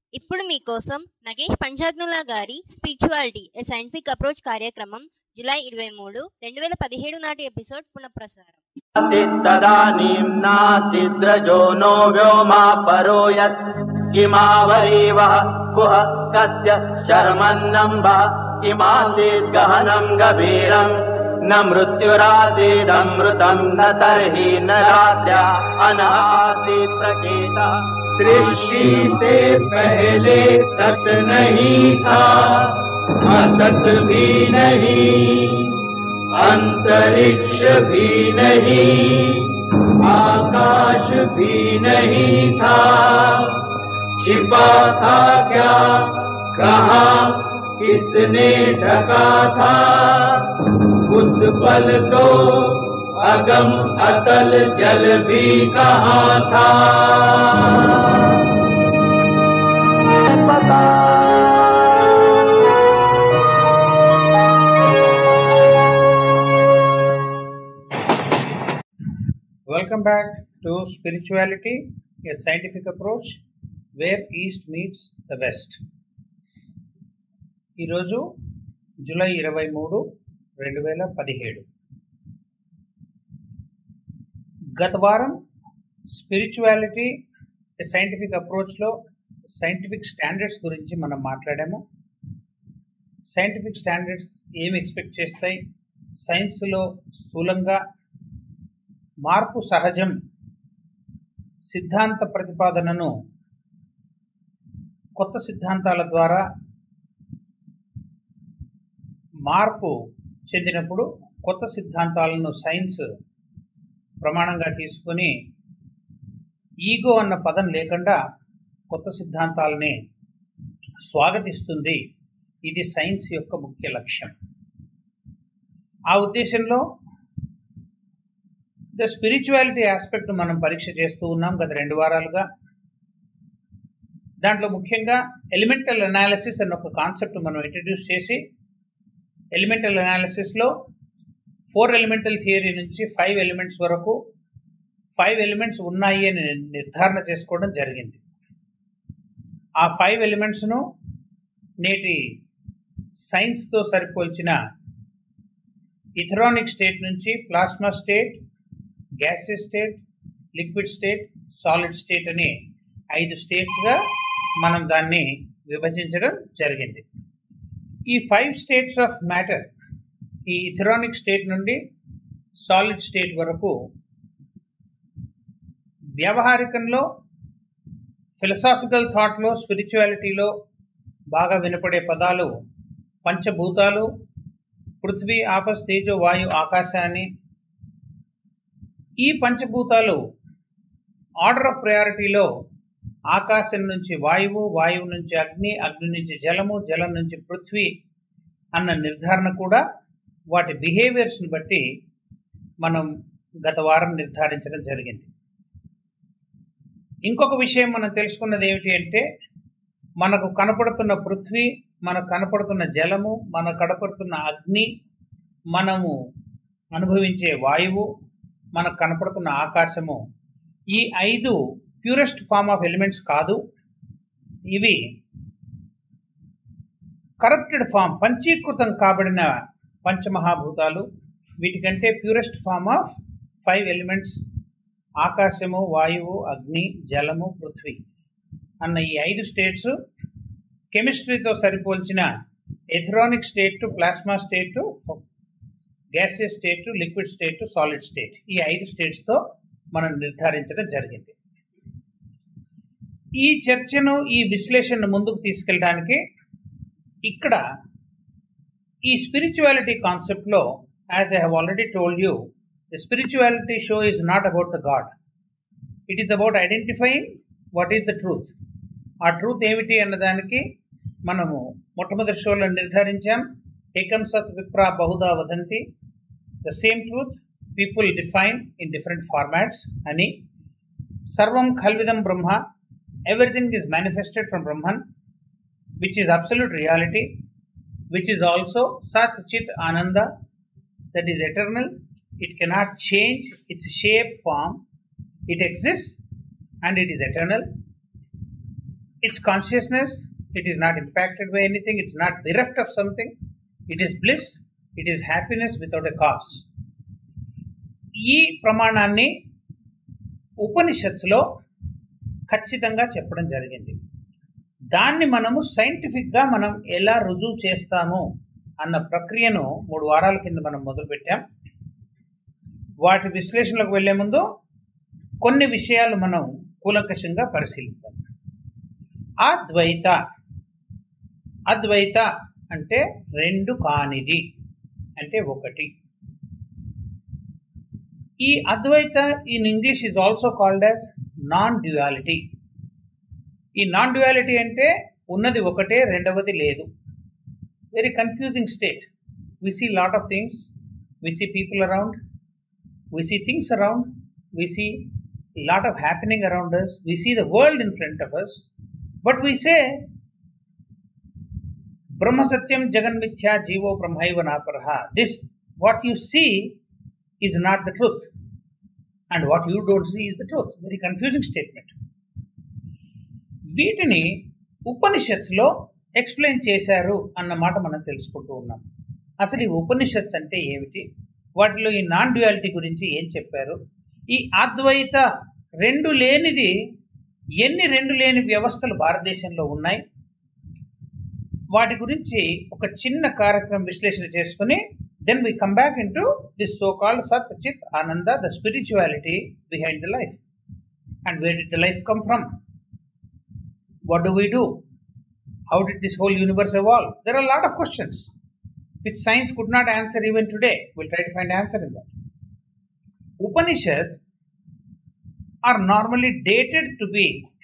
ఇప్పుడు మీకోసం నగేష్ పంచాగ్నుల గారి స్పిరిచువాలిటీ ఏ సైంటిఫిక్ అప్రోచ్ కార్యక్రమం జూలై 23, 2017 నాటి ఎపిసోడ్ పునఃప్రసారం. తదానీం నాసిద్రజో నో వ్యోమా పరో యత్ కిమావరీవః కుహ కస్య శర్మన్నంబ కిమాసీద్ గహనం గభీరం న మృత్యురాసీదమృతం న తర్హి న రాత్ర్యా అనాసీద్ ప్రకేత. सृष्टि से पहले सत नहीं था, असत भी नहीं, अंतरिक्ष भी नहीं, आकाश भी नहीं था. छिपा था क्या, कहाँ, किसने ढका था? उस पल तो अगम अतल जल भी कहाँ था. Welcome back to Spirituality, a scientific approach where East meets the West. ఈరోజు జూలై 23, 2017. గత వారం స్పిరిచువాలిటీ ఏ సైంటిఫిక్ అప్రోచ్లో సైంటిఫిక్ స్టాండర్డ్స్ గురించి మనం మాట్లాడాము. సైంటిఫిక్ స్టాండర్డ్స్ ఏమి ఎక్స్పెక్ట్ చేస్తాయి, సైన్స్లో స్థూలంగా మార్పు సహజం సిద్ధాంత ప్రతిపాదనను కొత్త సిద్ధాంతాల ద్వారా మార్పు చెందినప్పుడు కొత్త సిద్ధాంతాలను సైన్స్ ప్రమాణంగా తీసుకొని ఈగో అన్న పదం లేకుండా కొత్త సిద్ధాంతాలని స్వాగతిస్తుంది. ఇది సైన్స్ యొక్క ముఖ్య లక్ష్యం. ఆ ఉద్దేశంలో ద స్పిరిచువాలిటీ ఆస్పెక్ట్ మనం పరీక్ష చేస్తూ ఉన్నాం గత 2 వారాలుగా. దాంట్లో ముఖ్యంగా ఎలిమెంటల్ అనాలిసిస్ అన్న ఒక కాన్సెప్ట్ మనం ఇంట్రడ్యూస్ చేసి ఎలిమెంటల్ అనాలిసిస్లో 4 ఎలిమెంటల్ థియరీ నుంచి 5 ఎలిమెంట్స్ వరకు 5 ఎలిమెంట్స్ ఉన్నాయి అని నిర్ధారణ చేసుకోవడం జరిగింది. ఆ 5 ఎలిమెంట్స్ను నేటి సైన్స్తో సరిపోల్చిన ఇథరానిక్ స్టేట్ నుంచి plasma state, gaseous state, liquid state, solid state అని 5 స్టేట్స్గా మనం దాన్ని విభజించడం జరిగింది. ఈ 5 స్టేట్స్ ఆఫ్ మ్యాటర్, ఈ ఇథరానిక్ స్టేట్ నుండి సాలిడ్ స్టేట్ వరకు వ్యవహారికంలో, ఫిలసాఫికల్ థాట్లో, స్పిరిచువాలిటీలో బాగా వినపడే పదాలు పంచభూతాలు, పృథ్వీ, ఆపస్, తేజో, వాయు, ఆకాశ అని. ఈ పంచభూతాలు ఆర్డర్ ఆఫ్ ప్రయారిటీలో ఆకాశం నుంచి వాయువు, వాయువు నుంచి అగ్ని, అగ్ని నుంచి జలము, జలం నుంచి పృథ్వీ అన్న నిర్ధారణ కూడా వాటి బిహేవియర్స్ని బట్టి మనం గత వారం నిర్ధారించడం జరిగింది. ఇంకొక విషయం మనం తెలుసుకున్నది ఏమిటి అంటే, మనకు కనపడుతున్న పృథ్వీ, మనకు కనపడుతున్న జలము, మనకు కనపడుతున్న అగ్ని, మనము అనుభవించే వాయువు, మనకు కనపడుతున్న ఆకాశము, ఈ 5 ప్యూరెస్ట్ ఫామ్ ఆఫ్ ఎలిమెంట్స్ కాదు. ఇవి కరప్టెడ్ ఫామ్, పంచీకృతం కాబడిన పంచమహాభూతాలు. వీటికంటే ప్యూరెస్ట్ ఫామ్ ఆఫ్ 5 ఎలిమెంట్స్ ఆకాశము, వాయువు, అగ్ని, జలము, పృథ్వీ అన్న ఈ 5 స్టేట్స్ కెమిస్ట్రీతో సరిపోల్చిన etheronic state, plasma state, gaseous state, liquid state, solid state, ఈ 5 స్టేట్స్తో మనం నిర్ధారించడం జరిగింది. ఈ చర్చను, ఈ విశ్లేషణను ముందుకు తీసుకెళ్ళడానికి ఇక్కడ ఈ స్పిరిచువాలిటీ కాన్సెప్ట్లో, as I have already told you, the spirituality show is not about the god. It is about identifying what is the truth. ఆ ట్రూత్ ఏమిటి అన్నదానికి మనము మొట్టమొదటి షోలో నిర్ధారించాం. ఏకం సత్ విప్రా బహుదా వదంతి, the same truth people define in different formats అని. సర్వం ఖల్విదం బ్రహ్మ, everything is manifested from Brahman, which is absolute reality, which is also Sat Chit Ananda, that is eternal. It cannot change its shape, form. It exists and it is eternal. Its consciousness, it is not impacted by anything, it is not bereft of something, it is bliss, it is happiness without a cause. ఈ ప్రమాణాన్ని ఉపనిషత్తులో ఖచ్చితంగా చెప్పడం జరిగింది. దాన్ని మనము సైంటిఫిక్గా మనం ఎలా రుజువు చేస్తాము అన్న ప్రక్రియను 3 వారాల కింద మనం మొదలుపెట్టాం. వాటి విశ్లేషణలకు వెళ్లే ముందు కొన్ని విషయాలు మనం కూలంకషంగా పరిశీలిద్దాం. అద్వైత అంటే రెండు కానిది, అంటే ఒకటి. ఈ అద్వైత in English is also called as non duality. ఈ నాన్ డ్యుయాలిటీ అంటే ఉన్నది ఒకటే, రెండవది లేదు. Very confusing state. We see lot of things, we see people around, we see things around, we see lot of happening around us, we see the world in front of us, but we say Brahma Satyam Jagan Mithya Jivo Brahmaiva Naparaha. This, what you see is not the truth, and what you don't see is the truth. Very confusing statement. వీటిని ఉపనిషత్స్ లో explain చేశారు అన్న మాట మనం తెలుసుకుంటూ ఉన్నాం. అసలు ఈ ఉపనిషత్స్ అంటే ఏమిటి, వాటిలో ఈ నాన్ డ్యుయాలిటీ గురించి ఏం చెప్పారు, ఈ అద్వైత రెండు లేనిది ఎన్ని రెండు లేని వ్యవస్థలు భారతదేశంలో ఉన్నాయి, వాటి గురించి ఒక చిన్న కార్యక్రమం విశ్లేషణ చేసుకుని then we come back in to this so called sat చిత్ ananda, the spirituality behind the life. And where did the life come from, what do we do, how did this whole universe evolve. There are lot of questions which science could not answer even today. We'll try to find answer in that. Upanishads are normally dated to be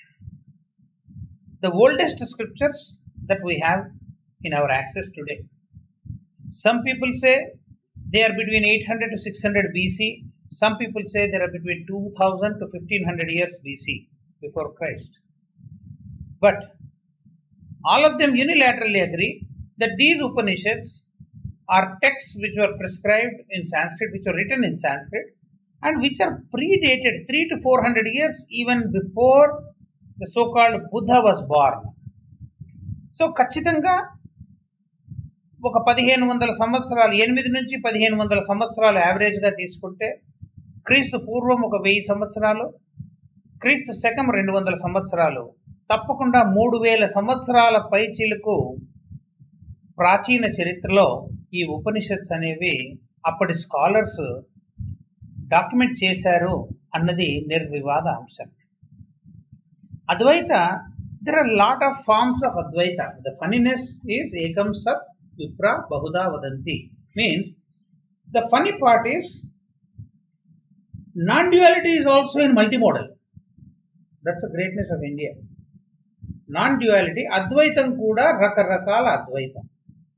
the oldest scriptures that we have in our access today. Some people say they are between 800 to 600 BC. Some people say they are between 2000 to 1500 years BC, before Christ. But all of them unilaterally agree that these Upanishads are texts which were prescribed in Sanskrit, which were written in Sanskrit, and which are predated 300 to 400 years even before the so-called Buddha was born. So, ఖచ్చితంగా ఒక 1500 సంవత్సరాలు, 8 నుంచి 1500 సంవత్సరాలు యావరేజ్గా తీసుకుంటే, క్రీస్తు పూర్వం ఒక 1000 సంవత్సరాలు, క్రీస్తు శకం 200 సంవత్సరాలు, తప్పకుండా 3000 సంవత్సరాల పైచిలకు ప్రాచీన చరిత్రలో ఈ ఉపనిషత్స్ అనేవి అప్పటి స్కాలర్స్ డాక్యుమెంట్ చేశారు అన్నది నిర్వివాద అంశం. అద్వైత, there are lot of forms of Advaita. The funniness is Ekam Sat Vipra Bahuda Vadanti. Means the funny part is non-duality is also in multimodal. That's the greatness of India. Non-duality, Advaitam kuda rakarakala Advaitam.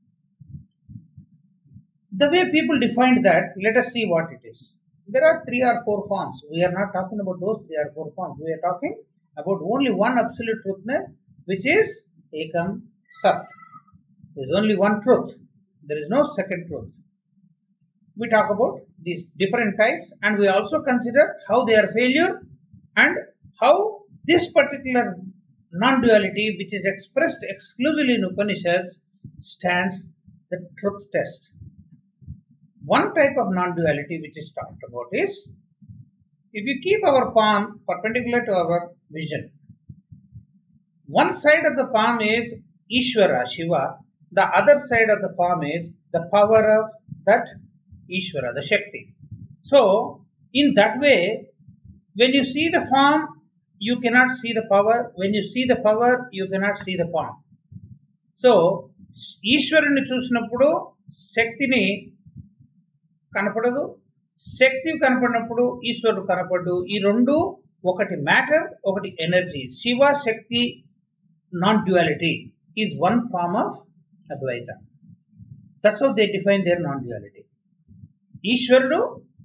The way people defined that, let us see what it is. There are 3 or 4 forms. We are not talking about those 3 or 4 forms. We are talking about only one absolute truthness, which is Ekam Sat. There is only one truth. There is no second truth. We talk about these different types, and we also consider how they are failure and how this particular non-duality, which is expressed exclusively in Upanishads, stands the truth test. One type of non-duality which is talked about is, if you keep our palm perpendicular to our vision, one side of the palm is Ishvara, Shiva, the other side of the palm is the power of that Ishvara, the Shakti. So, in that way, when you see the palm, you cannot see the power. When you see the power, you cannot see the palm. So, Ishvarani చూసినప్పుడు శక్తిని కనపడదు, శక్తి కనపడినప్పుడు ఈశ్వరుడు కనపడు. ఈ రెండు ఒకటి matter, ఒకటి energy. Shiva Shakti non duality is one form of Advaita. That's how they define their non duality. ఈశ్వరుడు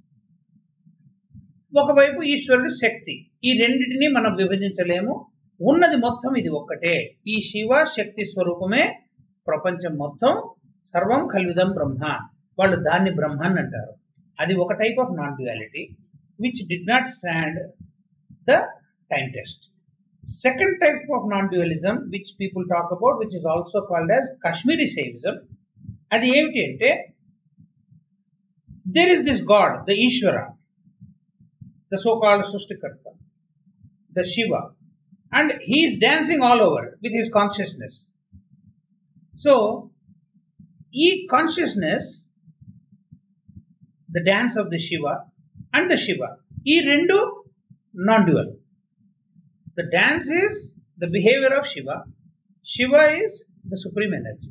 ఒకవైపు, ఈశ్వరుడు శక్తి. ఈ రెండింటినీ మనం విభజించలేము. ఉన్నది మొత్తం ఇది ఒక్కటే. ఈ శివ శక్తి స్వరూపమే ప్రపంచం మొత్తం. సర్వం కల్విదం బ్రహ్మ. వాళ్ళు దాన్ని బ్రహ్మాన్ని అంటారు. అది ఒక type of non duality which did not stand the time test. Second type of non-dualism which people talk about, which is also called as Kashmiri Shaivism, అది ఏమిటి అంటే there is this God, the Ishvara, the so-called Srishtikarta, the Shiva, and he is dancing all over with his consciousness. So, ఈ consciousness, the dance of the Shiva and the Shiva, ఈ రెండు non-dual. The dance is the behavior of Shiva. Shiva is the supreme energy.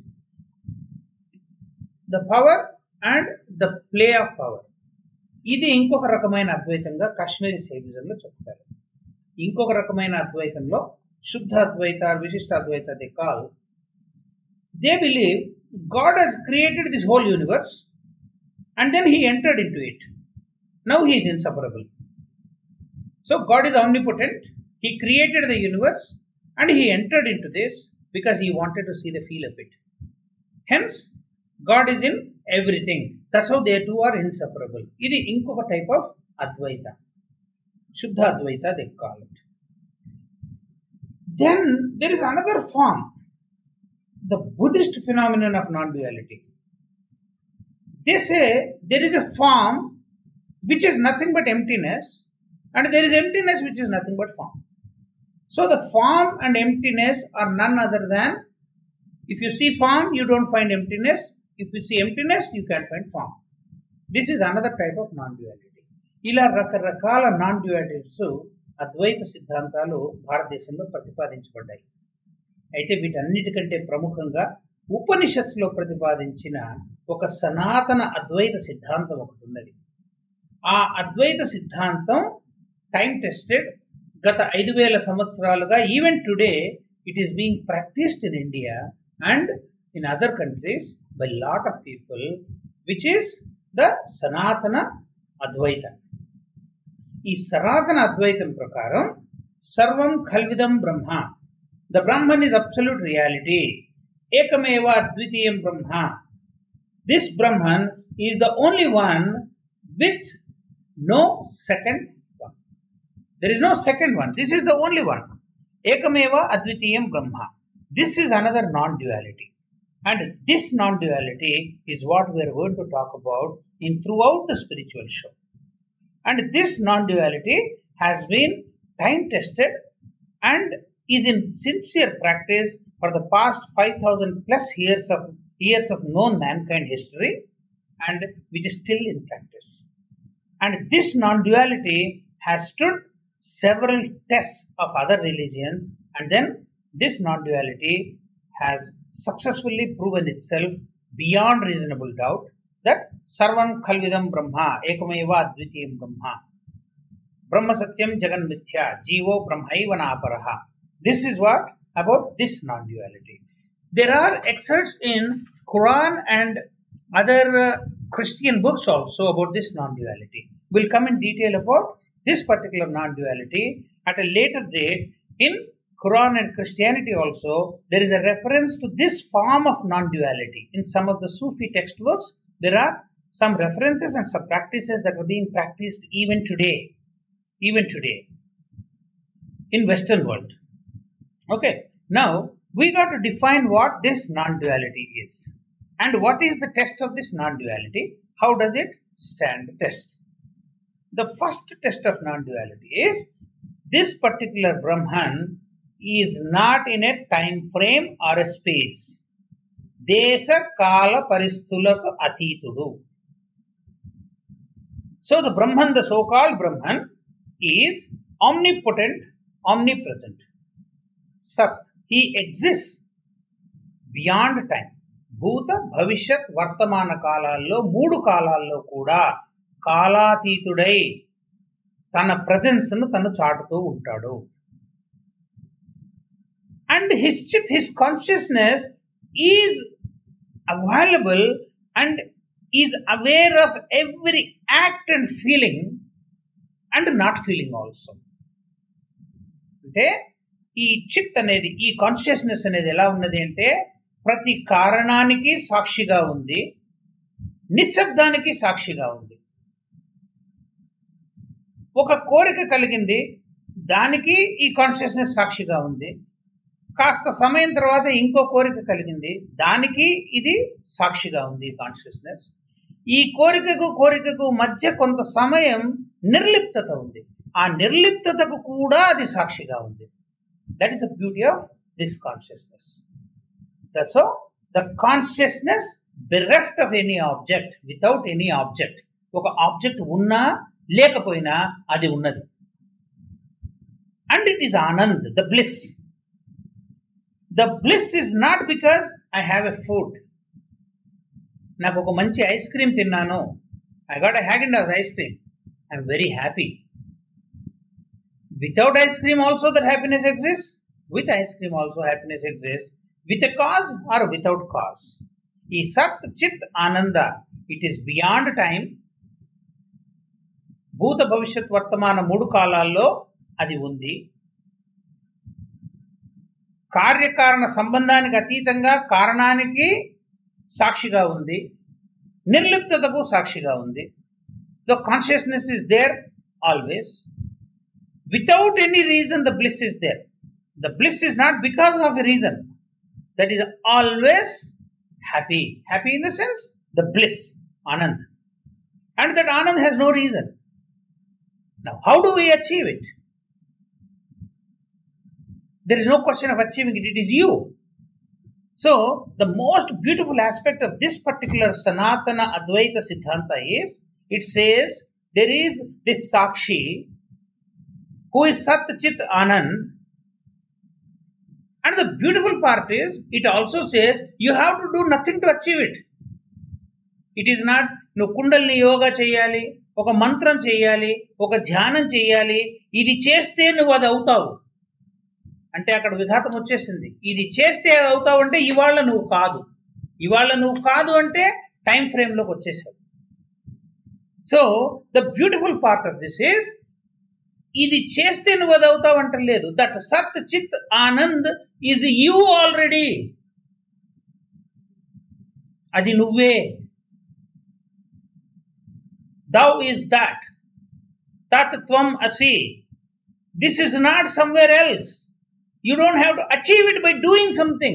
The power and the play of power. ఇది ఇంకొక రకమైన అద్వైతంగా కాశ్మీరీ శైవిజంలో చెప్తారు. ఇంకొక రకమైన అద్వైతంలో Shuddha Advaita, Vishishta Advaita they call. They believe God has created this whole universe and then he entered into it. Now he is inseparable. So God is omnipotent. He created the universe and he entered into this because he wanted to see the feel of it. Hence, God is in everything. That's how they two are inseparable. This is inkoka type of Advaita. Shuddha Advaita they call it. Then there is another form, the Buddhist phenomenon of non-duality. They say there is a form which is nothing but emptiness, and there is emptiness which is nothing but form. So the form and emptiness are none other than, if you see form, you don't find emptiness. If you see emptiness, you can't find form. This is another type of non-duality. ఇలా రకరకాల non-dualities అద్వైత సిద్ధాంతాలు భారతదేశంలో ప్రతిపాదించబడ్డాయి. అయితే వీటన్నిటికంటే ప్రముఖంగా ఉపనిషత్తులో ప్రతిపాదించిన ఒక సనాతన అద్వైత సిద్ధాంతం ఒకటి ఉన్నది. ఆ అద్వైత సిద్ధాంతం టైం టెస్టెడ్. గత 5000 సంవత్సరాలుగా, even today it is being practised in India and in other countries by lot of people, which is the Sanatana Advaita. ఈ సనాతన అద్వైతం ప్రకారం సర్వం ఖల్విదం బ్రహ్మ, the Brahman is absolute reality, ఏకమేవ అద్వితీయం బ్రహ్మ. This Brahman is the only one with no second one. There is no second one. This is the only one. Ekameva Advitiyam Brahma. This is another non-duality. And this non-duality is what we are going to talk about in throughout the spiritual show. And this non-duality has been time tested and is in sincere practice for the past 5,000 plus years of known mankind history, and which is still in practice. And this non-duality has stood several tests of other religions, and then this non-duality has successfully proven itself beyond reasonable doubt that Sarvam Khalvidam Brahma, Ekameva Advitiyam Brahma, Brahma Satyam Jagan Mithya, Jivo Brahmaiva Naparaha. This is what about this non-duality. There are excerpts in Quran and other Christian books also about this non-duality. We'll come in detail about this particular non-duality at a later date. In Quran and Christianity also, there is a reference to this form of non-duality. In some of the Sufi textbooks, there are some references and some practices that are being practiced even today in Western world. Okay, now we got to define what this non-duality is. And what is the test of this non-duality? How does it stand the test? The first test of non-duality is this particular Brahman is not in a time frame or a space. Desa Kala Paristulaku Atitudu. So the Brahman, the so-called Brahman, is omnipotent, omnipresent. Sat. He exists beyond time. భూత భవిష్యత్ వర్తమాన కాలాల్లో 3 కాలాల్లో కూడా కాలాతీతుడై తన ప్రెజెన్స్ను తను చాటుతూ ఉంటాడు. And his consciousness is available and is aware of every act and feeling and not feeling also. అంటే ఈ చిత్ అనేది, ఈ కాన్షియస్నెస్ అనేది ఎలా ఉన్నది అంటే ప్రతి కారణానికి సాక్షిగా ఉంది, నిశ్శబ్దానికి సాక్షిగా ఉంది. ఒక కోరిక కలిగింది, దానికి ఈ కాన్షియస్నెస్ సాక్షిగా ఉంది. కాస్త సమయం తర్వాత ఇంకో కోరిక కలిగింది, దానికి ఇది సాక్షిగా ఉంది కాన్షియస్నెస్. ఈ కోరికకు మధ్య కొంత సమయం నిర్లిప్తత ఉంది, ఆ నిర్లిప్తతకు కూడా అది సాక్షిగా ఉంది. That is the beauty of this consciousness. So the consciousness bereft of any object, without any object. ఒక ఆబ్జెక్ట్ ఉన్నా లేకపోయినా అది ఉన్నది. And it is Anand, the bliss. The bliss is not because I have a food. నాకు ఒక మంచి ice cream తిన్నాను, I got a Häagen-Dazs ice cream, I am very happy. Without ice cream also that happiness exists. With ice cream also happiness exists. With a cause or without cause. ఈ సత్ చిత్ ఆనంద, it is beyond time. భూత భవిష్యత్ వర్తమాన 3 కాలాల్లో అది ఉంది. కార్యకారణ సంబంధానికి అతీతంగా కారణానికి సాక్షిగా ఉంది, నిర్లిప్తతకు సాక్షిగా ఉంది. The consciousness is there always. Without any reason the bliss is there. The bliss is not because of a reason. That is always happy. Happy in the sense, the bliss, Anand. And that Anand has no reason. Now, how do we achieve it? There is no question of achieving it, it is you. So, the most beautiful aspect of this particular Sanatana Advaita Siddhanta is, it says, there is this Sakshi, who is Sat Chit Anand. And the beautiful part is, it also says, you have to do nothing to achieve it. It is not, నువ్వు కుండల్ని యోగా చేయాలి, ఒక మంత్రం చేయాలి, ఒక ధ్యానం చేయాలి, ఇది చేస్తే నువ్వు అది అవుతావు అంటే అక్కడ విఘాతం వచ్చేసింది. ఇది చేస్తే అవుతావు అంటే ఇవాళ నువ్వు కాదు అంటే టైం ఫ్రేమ్లోకి వచ్చేసావు. So the beautiful part of this is, ఇది చేస్తే నువ్వు అది అవుతావు అంటలేదు. దట్ సత్ చిత్ ఆనంద్ ఈజ్ యూ ఆల్రెడీ. అది నువ్వే. Thou is that. తత్ త్వం అసి. This is not somewhere else. You don't have to achieve it by doing something.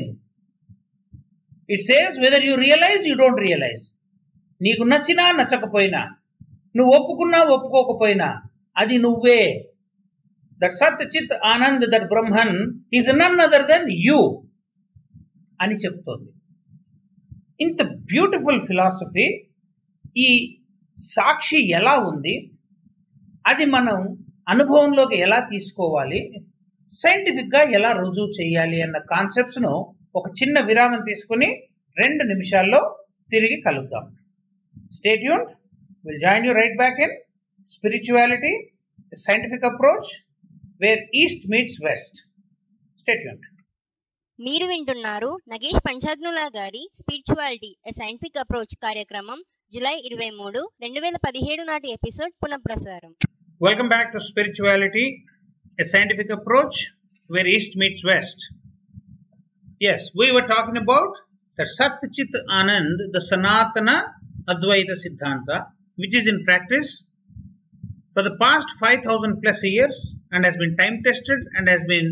It says whether you realize, you don't realize. నీకు నచ్చినా నచ్చకపోయినా, నువ్వు ఒప్పుకున్నా ఒప్పుకోకపోయినా, అది నువ్వే. దట్ సత్ చిత్ anand, that Brahman is none other than you అని చెప్తోంది. ఇంత బ్యూటిఫుల్ ఫిలాసఫీ. ఈ సాక్షి ఎలా ఉంది, అది మనం అనుభవంలోకి ఎలా తీసుకోవాలి, సైంటిఫిక్గా ఎలా రుజువు చేయాలి అన్న కాన్సెప్ట్స్ను ఒక చిన్న విరామం తీసుకుని 2 నిమిషాల్లో తిరిగి కలుద్దాం. Stay tuned. Will join you right back in Spirituality, a scientific approach where East meets West. Stay tuned. మీరు వింటున్నారు నగేష్ పంచాగ్నులా గారి స్పిరిచువాలిటీ ఎ సైంటిఫిక్ అప్రోచ్ కార్యక్రమం జూలై 23, 2017 నాటి ఎపిసోడ్ పునఃప్రసారం. Welcome back to Spirituality, a scientific approach where East meets West. Yes, we were talking about the Sat Chit Anand, the Sanatana Advaita Siddhanta, which is in practice for the past 5,000 plus years and has been time tested and has been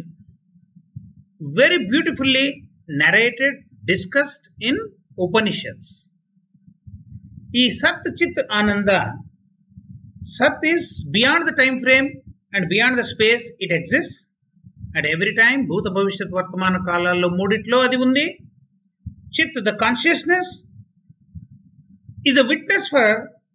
very beautifully narrated, discussed in Upanishads. Ee Sat Chit Ananda, Sat is beyond the time frame and beyond the space. It exists at every time. Bhuta Bhavishyat Vartamana Kalallo mooditlo adi undi. Chit, the consciousness, is a witness for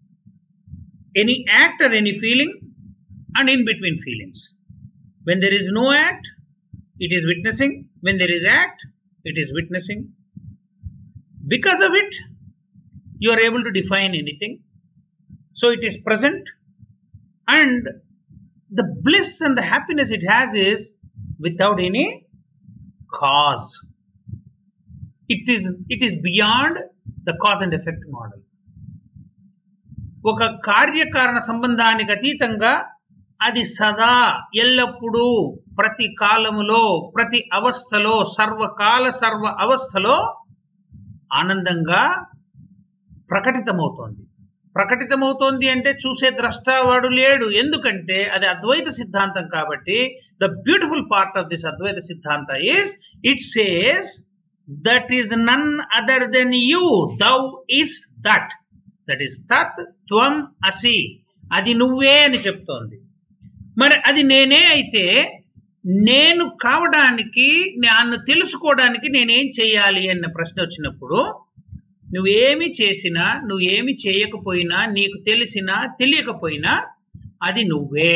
any act or any feeling and in between feelings. When there is no act, it is witnessing. When there is act, it is witnessing. Because of it, you are able to define anything. So it is present, and the bliss and the happiness it has is without any cause. It is beyond the cause and effect model. ఒక కార్యకారణ సంబంధానికి అతీతంగా అది సదా ఎల్లప్పుడూ ప్రతి కాలములో ప్రతి అవస్థలో సర్వకాల సర్వ అవస్థలో ఆనందంగా ప్రకటితమవుతోంది. ప్రకటితమవుతోంది అంటే చూసే ద్రష్ట వాడు లేడు. ఎందుకంటే అది అద్వైత సిద్ధాంతం కాబట్టి the beautiful part of this Advaita సిద్ధాంత is it says that is none other than you, thou is that, that is తత్ త్వం అసి, అది నువ్వే అని చెప్తోంది. మరి అది నేనే అయితే నేను కావడానికి, నన్ను తెలుసుకోవడానికి నేనేం చేయాలి అన్న ప్రశ్న వచ్చినప్పుడు నువ్వేమి చేసినా, నువ్వేమి చేయకపోయినా, నీకు తెలిసినా తెలియకపోయినా అది నువ్వే.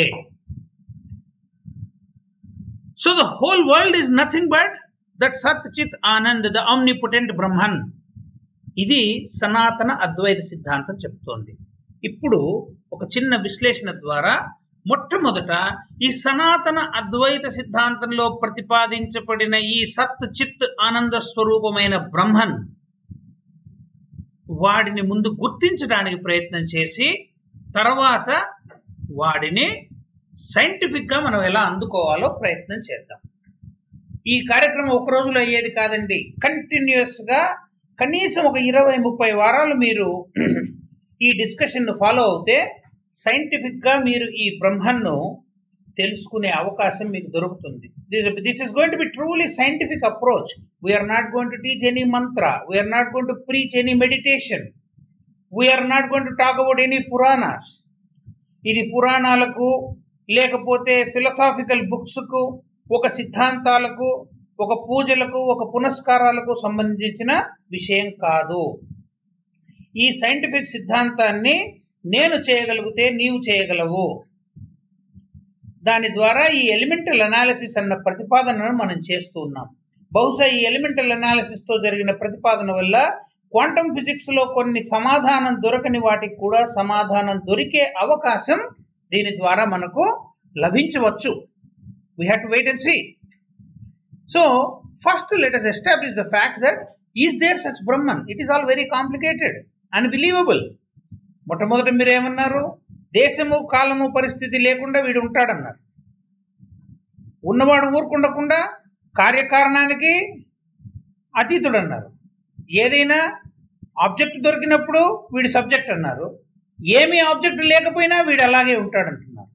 So the whole world is nothing but that sat చిత్ ఆనంద్, ద ఆమ్నిపోటెంట్ బ్రహ్మన్. ఇది సనాతన అద్వైత సిద్ధాంతం చెప్తోంది. ఇప్పుడు ఒక చిన్న విశ్లేషణ ద్వారా మొట్టమొదట ఈ సనాతన అద్వైత సిద్ధాంతంలో ప్రతిపాదించబడిన ఈ సత్ చిత్ ఆనంద స్వరూపమైన బ్రహ్మన్ వాడిని ముందు గుర్తించడానికి ప్రయత్నం చేసి తర్వాత వాడిని సైంటిఫిక్గా మనం ఎలా అందుకోవాలో ప్రయత్నం చేద్దాం. ఈ కార్యక్రమం ఒక రోజులో అయ్యేది కాదండి. కంటిన్యూస్గా కనీసం ఒక 20-30 వారాలు మీరు ఈ డిస్కషన్ను ఫాలో అవుతే సైంటిఫిక్గా మీరు ఈ బ్రహ్మను తెలుసుకునే అవకాశం మీకు దొరుకుతుంది. This is going to be truly scientific approach. We're not going to teach any mantra, we're not going to preach any meditation, we're not going to talk about any Puranas. ఇది పురాణాలకు లేకపోతే ఫిలసాఫికల్ బుక్స్కు, ఒక సిద్ధాంతాలకు, ఒక పూజలకు, ఒక పునస్కారాలకు సంబంధించిన విషయం కాదు. ఈ సైంటిఫిక్ సిద్ధాంతాన్ని నేను చేయగలిగితే నీవు చేయగలవు. దాని ద్వారా ఈ ఎలిమెంటల్ అనాలిసిస్ అన్న ప్రతిపాదనను మనం చేస్తూ ఉన్నాం. బహుశా ఈ ఎలిమెంటల్ అనాలిసిస్తో జరిగిన ప్రతిపాదన వల్ల క్వాంటమ్ ఫిజిక్స్లో కొన్ని సమాధానం దొరకని వాటికి కూడా సమాధానం దొరికే అవకాశం దీని ద్వారా మనకు లభించవచ్చు. We have to wait and see. So first let us establish the fact that is there such Brahman? It is all very complicated, unbelievable. మొట్టమొదట మీరు ఏమన్నారు? దేశము కాలము పరిస్థితి లేకుండా వీడు ఉంటాడన్నారు. ఉన్నవాడు ఊరుకుండకుండా కార్యకారణానికి అతీతుడు అన్నారు. ఏదైనా ఆబ్జెక్ట్ దొరికినప్పుడు వీడు సబ్జెక్ట్ అన్నారు. ఏమీ ఆబ్జెక్ట్ లేకపోయినా వీడు అలాగే ఉంటాడంటున్నారు.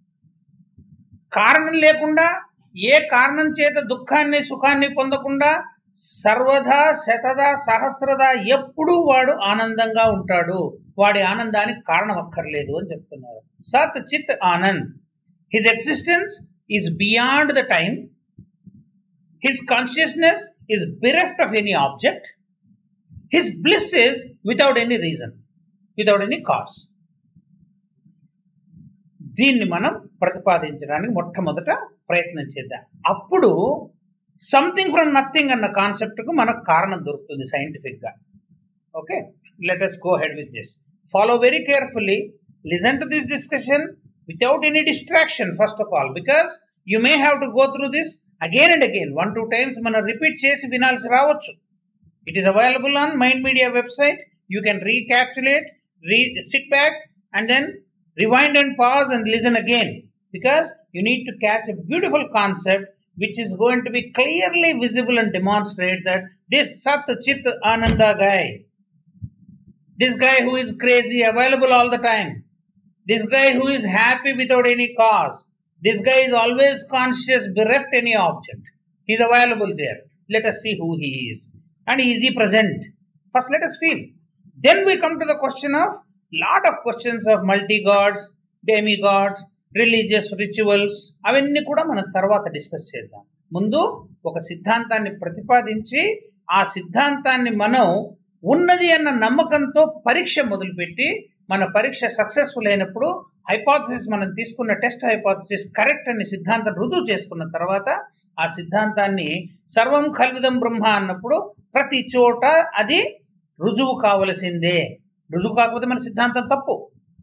కారణం లేకుండా, ఏ కారణం చేత దుఃఖాన్ని సుఖాన్ని పొందకుండా సర్వదా శతదా సహస్రదా ఎప్పుడూ వాడు ఆనందంగా ఉంటాడు. వాడి ఆనందానికి కారణం అక్కర్లేదు అని చెప్తున్నారు. సత్ చిత్ ఆనంద్, his existence is beyond the time, his consciousness is bereft of any object, his bliss is without any reason, without any cause. దీన్ని మనం ప్రతిపాదించడానికి మొట్టమొదట ప్రయత్నం చేద్దాం. అప్పుడు సంథింగ్ ఫ్రమ్ నథింగ్ అన్న కాన్సెప్ట్కు మనకు కారణం దొరుకుతుంది సైంటిఫిక్గా. Okay, let us go ahead with this. Follow very carefully, listen to this discussion without any distraction first of all, because you may have to go through this again and again, 1-2 times మనం repeat చేసి వినాల్సి రావచ్చు. It is available on Mind Media website. You can recapitulate, sit back and then rewind and pause and listen again, because you need to catch a beautiful concept which is going to be clearly visible and demonstrate that this Sat Chit Ananda guy, this guy who is crazy, available all the time, this guy who is happy without any cause, this guy is always conscious, bereft any object, he is available there. Let us see who he is, and is he present? First let us feel, then we come to the question of lot of questions of multi-gods, demigods, religious rituals, అవన్నీ కూడా మనం తర్వాత discuss చేద్దాం. ముందు ఒక సిద్ధాంతాన్ని ప్రతిపాదించి ఆ సిద్ధాంతాన్ని మనం ఉన్నది అన్న నమ్మకంతో పరీక్ష మొదలుపెట్టి, మన పరీక్ష సక్సెస్ఫుల్ అయినప్పుడు హైపోథసిస్, మనం తీసుకున్న టెస్ట్ హైపోథసిస్ కరెక్ట్ అని సిద్ధాంతం రుజువు చేసుకున్న తర్వాత ఆ సిద్ధాంతాన్ని సర్వం ఖల్విదం బ్రహ్మ అన్నప్పుడు ప్రతి చోట అది రుజువు కావలసిందే. రుజువు కాకపోతే మన సిద్ధాంతం తప్పు.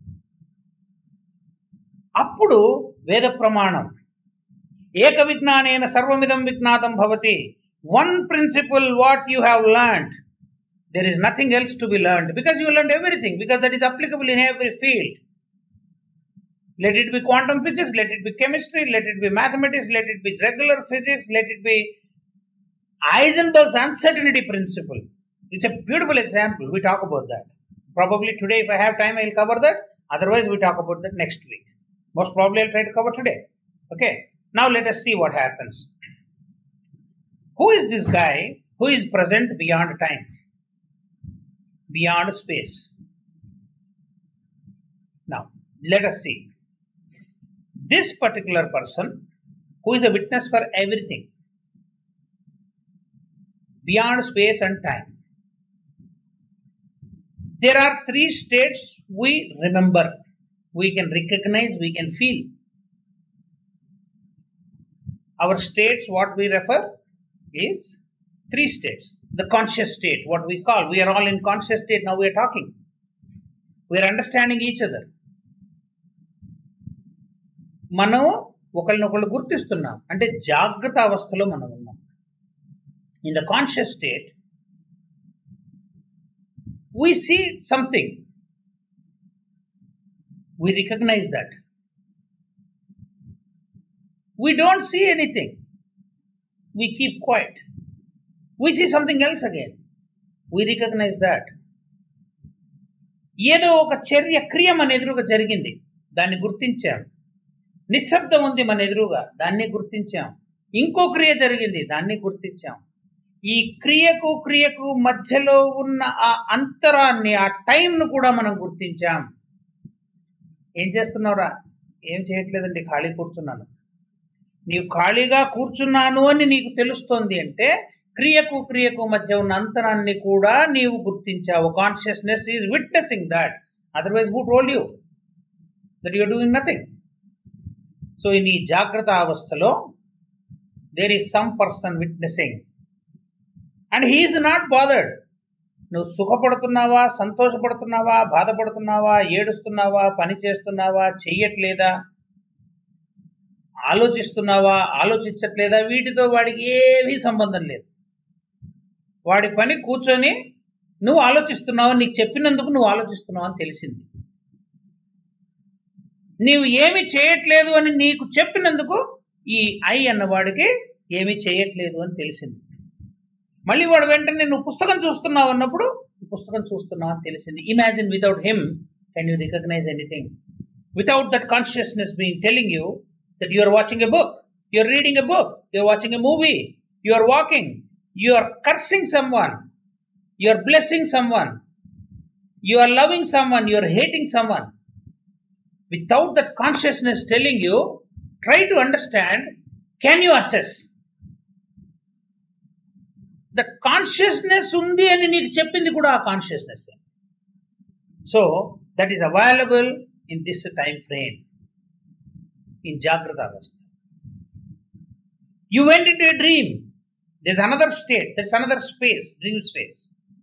అప్పుడు వేద ప్రమాణం ఏక విజ్ఞానేన సర్వమిదం విజ్ఞాతం భవతి. One principle what you have learned, there is nothing else to be learned, because you learned everything, because that is applicable in every field. Let it be quantum physics, let it be chemistry, let it be mathematics, let it be regular physics, let it be Heisenberg's uncertainty principle. It's a beautiful example. We talk about that. Probably today, if I have time, I'll cover that. Otherwise, we talk about that next week. Most probably, I'll try to cover today. Okay. Now, let us see what happens. Who is this guy who is present beyond time, beyond space? Now, let us see. This particular person who is a witness for everything, beyond space and time. There are three states we remember, we can recognize, we can feel. Our states, what we refer is three states. The conscious state, what we call, we are all in conscious state, now we are talking. We are understanding each other. మనం ఒకరినొకళ్ళు గుర్తిస్తున్నాం అంటే జాగ్రత్త అవస్థలో మనం ఉన్నాం. In the conscious state, we see something, we recognize that. We don't see anything, we keep quiet. We see something else again, we recognize that. ఏదో ఒక చర్య క్రియ మన ఎదురుగా జరిగింది, దాన్ని గుర్తించాం. నిశ్శబ్దం ఉంది మన ఎదురుగా, దాన్ని గుర్తించాం. ఇంకో క్రియ జరిగింది, దాన్ని గుర్తించాం. ఈ క్రియకు మధ్యలో ఉన్న ఆ అంతరాన్ని, ఆ టైంను కూడా మనం గుర్తించాం. ఏం చేస్తున్నావురా? ఏం చేయట్లేదండి, ఖాళీ కూర్చున్నాను. నీవు ఖాళీగా కూర్చున్నాను అని నీకు తెలుస్తోంది అంటే క్రియకు మధ్య ఉన్న అంతరాన్ని కూడా నీవు గుర్తించావు. Consciousness is witnessing that. Otherwise who told you that you are doing nothing? So ఈ జాగ్రత్త అవస్థలో there is some person witnessing and he is not bothered. నువ్వు సుఖపడుతున్నావా, సంతోషపడుతున్నావా, బాధపడుతున్నావా, ఏడుస్తున్నావా, పని చేస్తున్నావా, చెయ్యట్లేదా, ఆలోచిస్తున్నావా, ఆలోచించట్లేదా, వీటితో వాడికి ఏమీ సంబంధం లేదు. వాడి పని కూర్చొని నువ్వు ఆలోచిస్తున్నావు, నీకు చెప్పినందుకు నువ్వు ఆలోచిస్తున్నావు అని తెలిసింది. నీవు ఏమి చేయట్లేదు అని నీకు చెప్పినందుకు ఈ ఐ అన్నవాడికి ఏమీ చేయట్లేదు అని తెలిసింది. మళ్ళీ వాడు వెంటనే నువ్వు పుస్తకం చూస్తున్నావు అన్నప్పుడు పుస్తకం చూస్తున్నావు అని తెలిసింది. Imagine, without him can you recognise anything? Without that consciousness being telling you that you are watching a book, you are reading a book, you are watching a movie, you are walking, you are cursing someone, you are blessing someone, you are loving someone, you are hating someone. Without that consciousness telling you, try to understand, can you assess? The consciousness undi ani neeku cheppindi kuda aa consciousness. So that is available in this time frame, in Jagrata Avastha. You went into a dream. There's another state, there's another space, dream space.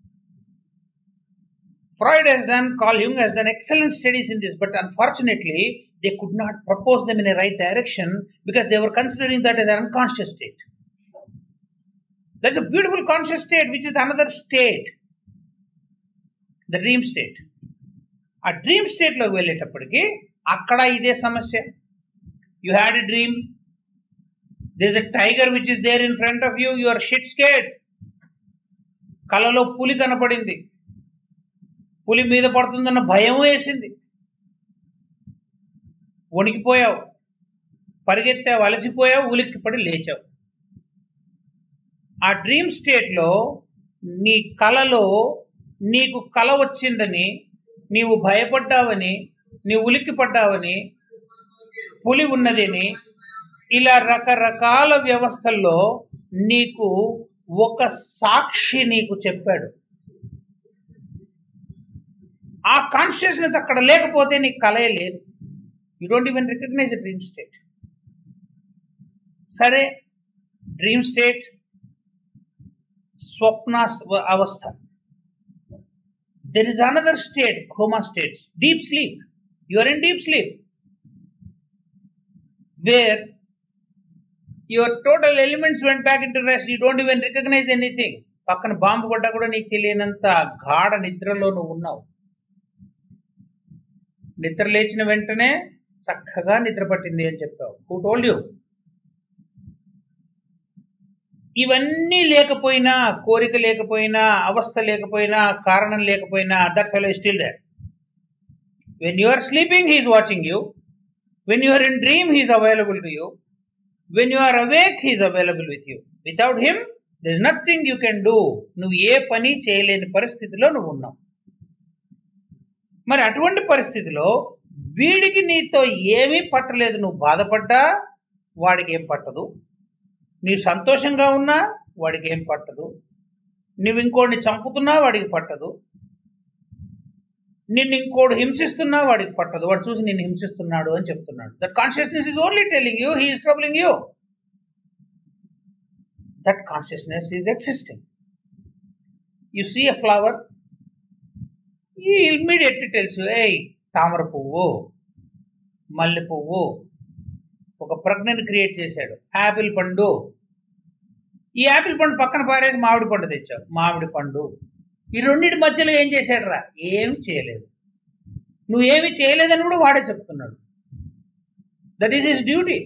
Freud has done, Carl Jung has done excellent studies in this, but unfortunately, they could not propose them in a right direction because they were considering that as an unconscious state. There's a beautiful conscious state, which is another state, the dream state. A dream state lo velletappadiki akkada ide samasya. You had a dream, there's a tiger which is there in front of you, you are shit scared. Kalalo puli kanapadindi, పులి మీద పడుతుందన్న భయం వేసింది, వణికిపోయావు, పరిగెత్తావు, అలసిపోయావు, ఉలిక్కిపడి లేచావు. ఆ dream స్టేట్లో నీ కలలో నీకు కల వచ్చిందని, నీవు భయపడ్డావని, నీవు ఉలిక్కిపడ్డావని, పులి ఉన్నదని, ఇలా రకరకాల వ్యవస్థల్లో నీకు ఒక సాక్షి నీకు చెప్పాడు. ఆ కాన్షియస్నెస్ అక్కడ లేకపోతే నీకు కలే లేదు. You don't even recognise a dream state. సరే, డ్రీమ్ స్టేట్, స్వప్న అవస్థ. There is another state, coma states, deep sleep. You are in deep sleep where your total elements went back into rest. You don't even recognize anything. పక్కన bomb కొట్టా కూడా నీకు తెలియనంత గాఢ నిద్రలో నువ్వు ఉన్నావు. నిద్ర లేచిన వెంటనే చక్కగా నిద్ర పట్టింది అని చెప్పావు. Who told you? ఇవన్నీ లేకపోయినా, కోరిక లేకపోయినా, అవస్థ లేకపోయినా, కారణం లేకపోయినా, that fellow is still there. When you are sleeping, he is watching you. When you are in dream, he is available to you. When you are awake, he is available with you. Without him, there is nothing you can do. నువ్వు ఏ పని చేయలేని పరిస్థితిలో నువ్వు ఉన్నావు. మరి అటువంటి పరిస్థితిలో వీడికి నీతో ఏమీ పట్టలేదు. నువ్వు బాధపడ్డా వాడికి ఏం పట్టదు, నీవు సంతోషంగా ఉన్నా వాడికి ఏం పట్టదు, నువ్వు ఇంకోడిని చంపుతున్నా వాడికి పట్టదు, నిన్ను ఇంకోడు హింసిస్తున్నా వాడికి పట్టదు. వాడు చూసి నిన్ను హింసిస్తున్నాడు అని చెప్తున్నాడు. That consciousness is only telling you he is troubling you. That consciousness is existing. You see a flower, ఈ ఇమ్మీడియట్లీ టెల్స్ యూ, ఏయ్ తామర పువ్వు, మల్లె పువ్వు. ఒక ప్రజ్ఞని క్రియేట్ చేశాడు. యాపిల్ పండు, ఈ యాపిల్ పండు పక్కన పారేసి మామిడి పండు తెచ్చావు, మామిడి పండు. ఈ రెండింటి మధ్యలో ఏం చేశాడు రా? ఏమి చేయలేదు. నువ్వు ఏమి చేయలేదని కూడా వాడే చెప్తున్నాడు. That is his duty.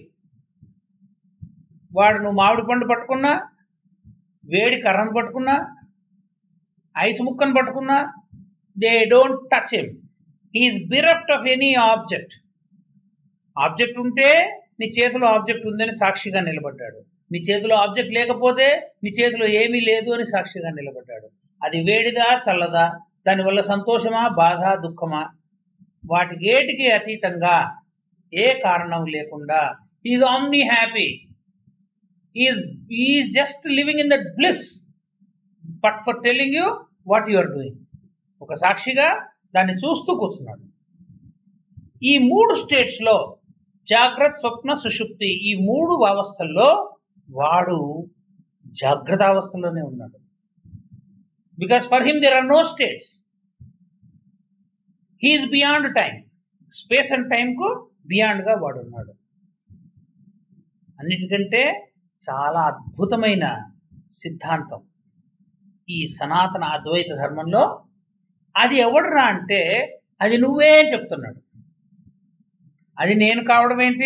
వాడు నువ్వు మామిడి పండు పట్టుకున్నా, వేడి కర్రను పట్టుకున్నా, ఐస్ ముక్కను పట్టుకున్నా, they don't touch him. He is bereft of any object. Object ఉంటే నీ చేతిలో ఆబ్జెక్ట్ ఉందని సాక్షిగా నిలబడ్డాడు. నీ చేతిలో ఆబ్జెక్ట్ లేకపోతే నీ చేతిలో ఏమీ లేదు అని సాక్షిగా నిలబడ్డాడు. అది వేడిదా చల్లదా, దానివల్ల సంతోషమా బాధ దుఃఖమా, వాటికి ఏటికి అతీతంగా ఏ కారణం లేకుండా is omni happy, is just living in that bliss but for telling you what you are doing. ఒక సాక్షిగా దాన్ని చూస్తూ కూర్చున్నాడు. ఈ 3 స్టేట్స్లో జాగ్రత్త, స్వప్న, సుషుప్తి, ఈ 3 అవస్థల్లో వాడు జాగ్రత్త అవస్థలోనే ఉన్నాడు. Because for him there are no states. He is beyond time. Space and టైంకు బియాండ్గా వాడు ఉన్నాడు. అన్నిటికంటే చాలా అద్భుతమైన సిద్ధాంతం ఈ సనాతన అద్వైత ధర్మంలో. అది ఎవడురా అంటే అది నువ్వే చెప్తున్నాడు. అది నేను కావడం ఏంటి?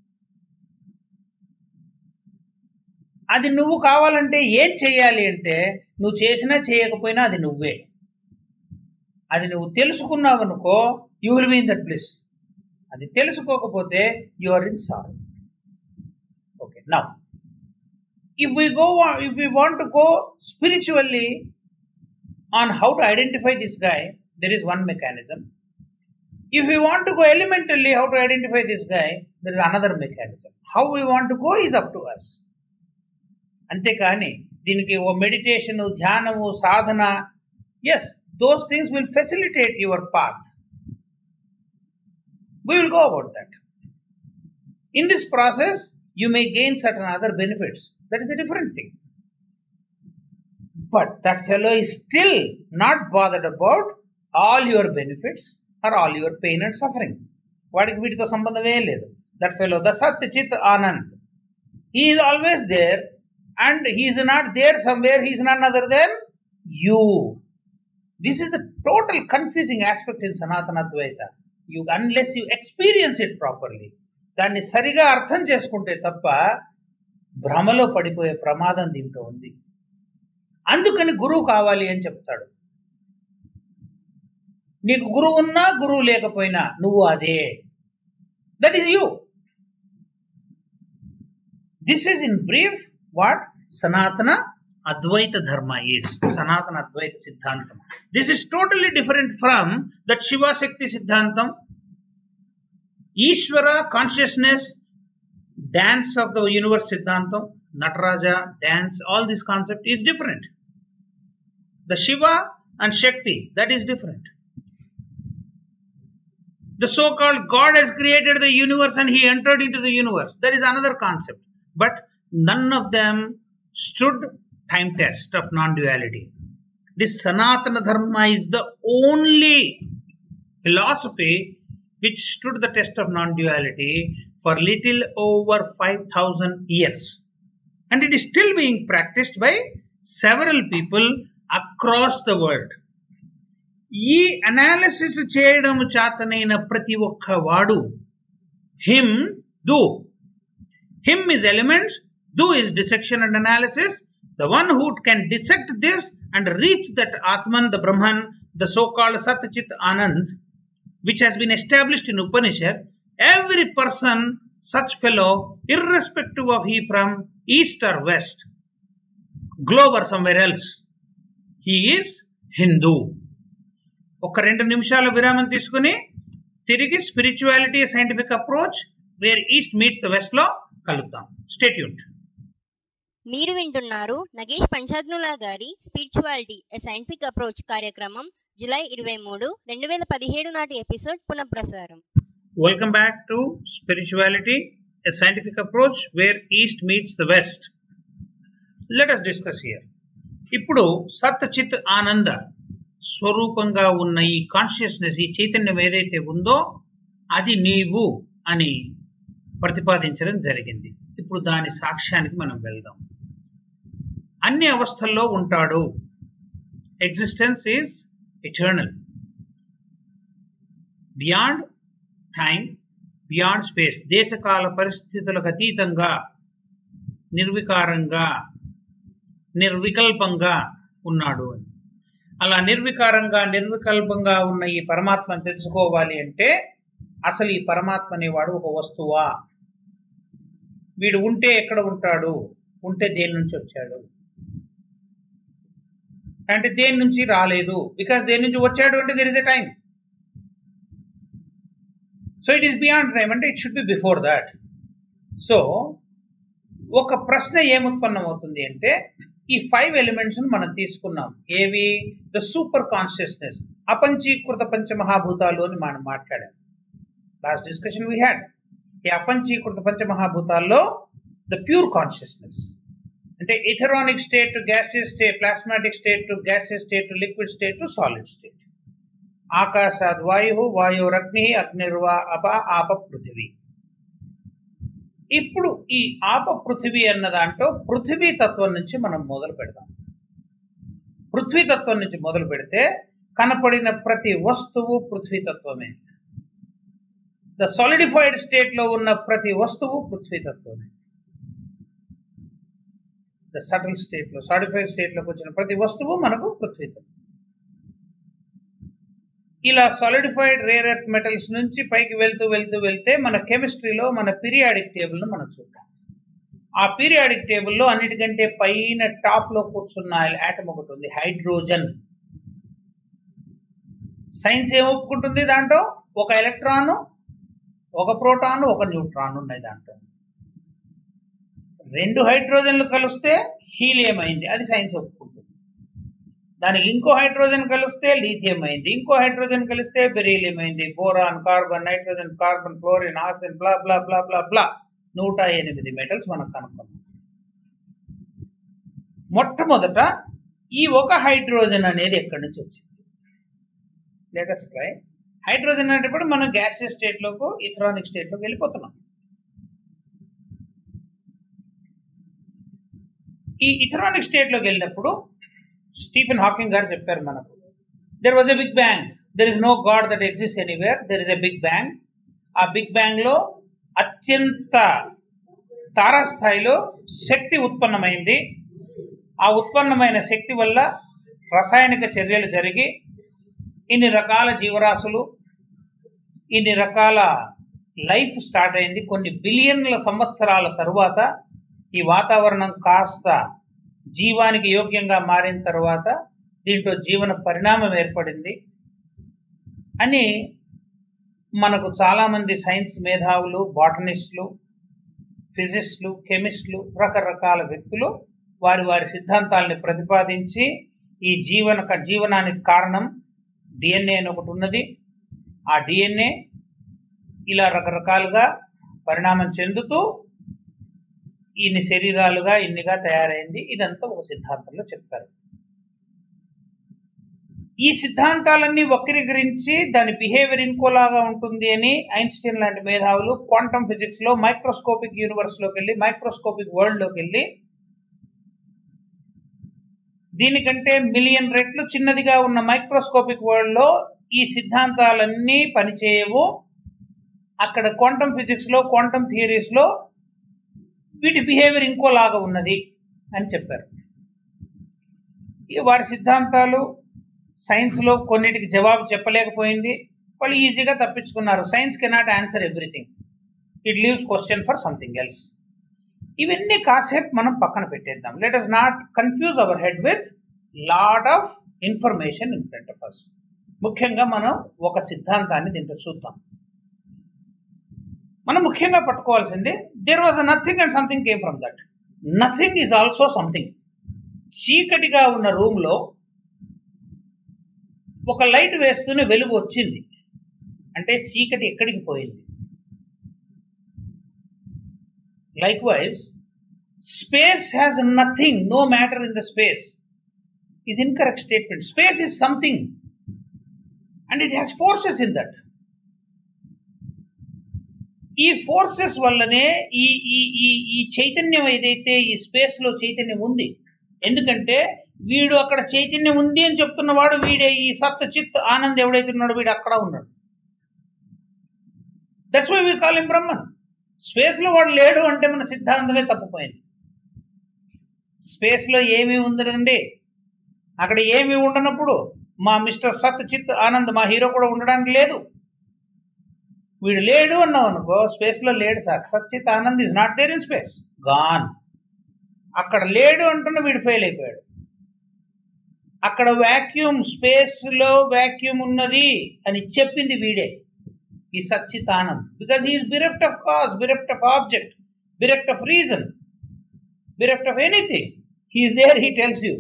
అది నువ్వు కావాలంటే ఏం చేయాలి అంటే, నువ్వు చేసినా చేయకపోయినా అది నువ్వే. అది నువ్వు తెలుసుకున్నావు అనుకో, you will be in that bliss. అది తెలుసుకోకపోతే you are in sorrow. Okay, now if we want to go spiritually on how to identify this guy, there is one mechanism. If we want to go elementally how to identify this guy, there is another mechanism. How we want to go is up to us. అంతేకాని దీనికి ఓ meditation, ధ్యానము, సాధన, yes, those things will facilitate your path. We will go about that. In this process, you may gain certain other benefits. That is a different thing. But that fellow is still not bothered about all your benefits or all your pain and suffering. వాడికి వీటితో సంబంధమే లేదు. That fellow, the Sat Chit Anand, he is always there and he is not there somewhere, he is none other than you. This is the total confusing aspect in Sanatana Advaita. Unless you experience it properly, దాన్ని సరిగా అర్థం చేసుకుంటే తప్ప భ్రమలో పడిపోయే ప్రమాదం దీంట్లో ఉంది. అందుకని గురువు కావాలి అని చెప్తాడు. నీకు గురువు ఉన్నా గురువు లేకపోయినా నువ్వు అదే. That is you. This is in brief what సనాతన అద్వైత ధర్మ ఈజ్. సనాతన అద్వైత సిద్ధాంతం. This is totally different from that Shivashakti సిద్ధాంతం, Ishwara consciousness, dance of the universe సిద్ధాంతం, Nataraja, dance, all this concept is different. The Shiva and Shakti, that is different. The so-called God has created the universe and he entered into the universe. That is another concept. But none of them stood time test of non-duality. This Sanatana Dharma is the only philosophy which stood the test of non-duality for little over 5,000 years. And it is still being practiced by several people across the world. ఈ analysis చేయడం చేతనైన ప్రతి ఒక్క వాడు him is elements, do is dissection and analysis, The one who can dissect this and reach that Atman, the Brahman, the so-called Sat Chit Anand, which has been established in Upanishad, every person, such fellow, irrespective of he from east or west, globe or somewhere else, he is Hindu. ఒక 2 నిమిషాల విరామం తీసుకుని తిరిగి spirituality scientific approach where east meets the west లో కలుద్దాం. Stay tuned. మీరు వింటున్నారు నగేష్ పంచాగ్నులా గారి స్పిరిచువాలిటీ ఎ సైంటిఫిక్ అప్రోచ్ కార్యక్రమం జూలై 23, 2017 నాటి ఎపిసోడ్ పునఃప్రసారం. Welcome back to spirituality a scientific approach where east meets the west. Let us discuss here. ఇప్పుడు సత్ చిత్ ఆనంద స్వరూపంగా ఉన్న ఈ కాన్షియస్నెస్, ఈ చైతన్యం ఏదైతే ఉందో అది నీవు అని ప్రతిపాదించడం జరిగింది. ఇప్పుడు దాని సాక్ష్యానికి మనం వెళ్దాం. అన్ని అవస్థల్లో ఉంటాడు. Existence is eternal, beyond time, beyond space, దేశకాల పరిస్థితులకు అతీతంగా, నిర్వికారంగా, నిర్వికల్పంగా ఉన్నాడు అని. అలా నిర్వికారంగా, నిర్వికల్పంగా ఉన్న ఈ పరమాత్మను తెలుసుకోవాలి అంటే అసలు ఈ పరమాత్మ అనేవాడు ఒక వస్తువా? వీడు ఉంటే ఎక్కడ ఉంటాడు? ఉంటే దేని నుంచి వచ్చాడు? అంటే దేని నుంచి రాలేదు. బికాస్ దేని నుంచి వచ్చాడు అంటే there is a time. So it is beyond time, అంటే it should be before that. So ఒక ప్రశ్న ఏముత్పన్నం అవుతుంది అంటే, ఈ 5 ఎలిమెంట్స్ మనం తీసుకున్నాం. ఏవి? ద సూపర్ కాన్షియస్నెస్, అపంచీకృత పంచమహాభూతాలు అని మనం మాట్లాడాం. Last discussion we had. ఈ అపంచీకృత పంచమహాభూతాల్లో ద ప్యూర్ కాన్షియస్నెస్ అంటే etheronic state to gaseous state, plasmatic state to gaseous state to liquid state to solid state. ఆకాశాద్ వాయు, వాయురగ్ని, అగ్నిర్వా అప, ఆప పృథివీ. ఇప్పుడు ఈ ఆప పృథివీ అన్న దాంట్లో పృథివీ తత్వం నుంచి మనం మొదలు పెడదాం. పృథ్వీ తత్వం నుంచి మొదలు పెడితే కనపడిన ప్రతి వస్తువు పృథ్వీ తత్వమే. ద సాలిడిఫైడ్ స్టేట్ లో ఉన్న ప్రతి వస్తువు పృథ్వీ తత్వమే. ద సటిల్ స్టేట్ లో, సాలిడిఫైడ్ స్టేట్ లోకి వచ్చిన ప్రతి వస్తువు మనకు పృథ్వీ తత్వం. ఇలా సాలిడిఫైడ్ రేర్ ఎర్త్ మెటల్స్ నుంచి పైకి వెళ్తే మన కెమిస్ట్రీలో మన పీరియాడిక్ టేబుల్ను మనం చూద్దాం. ఆ పీరియాడిక్ టేబుల్లో అన్నిటికంటే పైన టాప్ లో కూర్చున్న ఆటం ఒకటి ఉంది, హైడ్రోజన్. సైన్స్ ఏం ఒప్పుకుంటుంది? దాంట్లో ఒక ఎలక్ట్రాను, ఒక ప్రోటాను, ఒక న్యూట్రాన్ ఉన్నాయి. దాంట్లో 2 హైడ్రోజన్లు కలిస్తే హీలియం అయింది, అది సైన్స్ ఒప్పుకుంటుంది. దానికి ఇంకో హైడ్రోజన్ కలిస్తే లీథియం అయింది, ఇంకో హైడ్రోజన్ కలిస్తే బెరీలియం అయింది. Boron, carbon, nitrogen, carbon, chlorine, oxygen, blah blah blah blah blah 108 metals మనం కనుక్కున్నాం. మొట్టమొదట ఈ ఒక హైడ్రోజన్ అనేది ఎక్కడి నుంచి వచ్చింది? Let's try. హైడ్రోజన్ అనేటప్పుడు మనం గ్యాసియస్ స్టేట్ లోకి, ఇథరానిక్ స్టేట్ లోకి వెళ్ళిపోతున్నాం. ఈ ఇథరానిక్ స్టేట్ లోకి వెళ్ళినప్పుడు స్టీఫెన్ హాకింగ్ గారు చెప్పారు మనకు, there was a big bang, there is no god that exist anywhere, there is a big bang. ఆ బిగ్ బ్యాంగ్ లో అత్యంత తారాస్థాయిలో శక్తి ఉత్పన్నమైంది. ఆ ఉత్పన్నమైన శక్తి వల్ల రసాయనిక చర్యలు జరిగి ఇన్ని రకాల జీవరాశులు, ఇన్ని రకాల లైఫ్ స్టార్ట్ అయింది. కొన్ని బిలియన్ల సంవత్సరాల తరువాత ఈ వాతావరణం కాస్త జీవానికి యోగ్యంగా మారిన తర్వాత దీంట్లో జీవన పరిణామం ఏర్పడింది అని మనకు చాలామంది సైన్స్ మేధావులు, బాటనిస్టులు, ఫిజిస్టులు, కెమిస్టులు, రకరకాల వ్యక్తులు వారి వారి సిద్ధాంతాలని ప్రతిపాదించి ఈ జీవనానికి కారణం డిఎన్ఏ అని ఒకటి ఉన్నది. ఆ డిఎన్ఏ ఇలా రకరకాలుగా పరిణామం చెందుతూ ఇన్ని శరీరాలుగా, ఇన్నిగా తయారైంది. ఇదంతా ఒక సిద్ధాంతంలో చెప్తారు. ఈ సిద్ధాంతాలన్నీ వక్రీకరించి దాని బిహేవియర్ ఇంకోలాగా ఉంటుంది అని ఐన్స్టీన్ లాంటి మేధావులు క్వాంటమ్ ఫిజిక్స్ లో మైక్రోస్కోపిక్ యూనివర్స్ లోకి వెళ్ళి, మైక్రోస్కోపిక్ వరల్డ్ లోకి వెళ్ళి దీనికంటే మిలియన్ రెట్లు చిన్నదిగా ఉన్న మైక్రోస్కోపిక్ వరల్డ్ లో ఈ సిద్ధాంతాలన్నీ పనిచేయవు, అక్కడ క్వాంటమ్ ఫిజిక్స్ లో, క్వాంటమ్ థియరీస్ లో వీటి బిహేవియర్ ఇంకోలాగా ఉన్నది అని చెప్పారు. వారి సిద్ధాంతాలు సైన్స్లో కొన్నిటికి జవాబు చెప్పలేకపోయింది, వాళ్ళు ఈజీగా తప్పించుకున్నారు. Science cannot answer everything, it leaves question for something else. ఇవన్నీ కాసేపు మనం పక్కన పెట్టేద్దాం. Let us not confuse our head with lot of information in front of us. ముఖ్యంగా మనం ఒక సిద్ధాంతాన్ని దీంట్లో చూద్దాం. మనం ముఖ్యంగా పట్టుకోవాల్సింది there was a nothing and something came from that. Nothing is also something. చీకటిగా ఉన్న రూమ్లో ఒక లైట్ వేస్తూనే వెలుగు వచ్చింది అంటే చీకటి ఎక్కడికి పోయింది. Likewise, space has nothing, no matter in the space is incorrect statement. Space is something and it has forces in that. ఈ ఫోర్సెస్ వల్లనే ఈ ఈ ఈ ఈ చైతన్యం ఏదైతే ఈ స్పేస్లో చైతన్యం ఉంది, ఎందుకంటే వీడు అక్కడ చైతన్యం ఉంది అని చెప్తున్నవాడు వీడే ఈ సత్ చిత్ ఆనంద్ ఎవడైతే ఉన్నాడో వీడు అక్కడ ఉన్నాడు. That's why we call him Brahman. స్పేస్లో వాడు లేడు అంటే మన సిద్ధాంతమే తప్పిపోయింది. స్పేస్లో ఏమీ ఉందండి, అక్కడ ఏమీ ఉండనప్పుడు మా మిస్టర్ సత్ చిత్ ఆనంద్ మా హీరో కూడా ఉండడానికి లేదు. వీడు లేడు అన్నావు అనుకో, స్పేస్లో లేడు సార్, సత్ చిత్ ఆనంద్ is not there in space, gone. అక్కడ లేడు అంటున్న వీడు ఫెయిల్ అయిపోయాడు. అక్కడ వ్యాక్యూమ్, స్పేస్లో వ్యాక్యూమ్ ఉన్నది అని చెప్పింది వీడే, ఈ సచ్చితానంద్. Because he is bereft of cause, bereft of object, bereft of reason, bereft of anything. He is there, he tells you.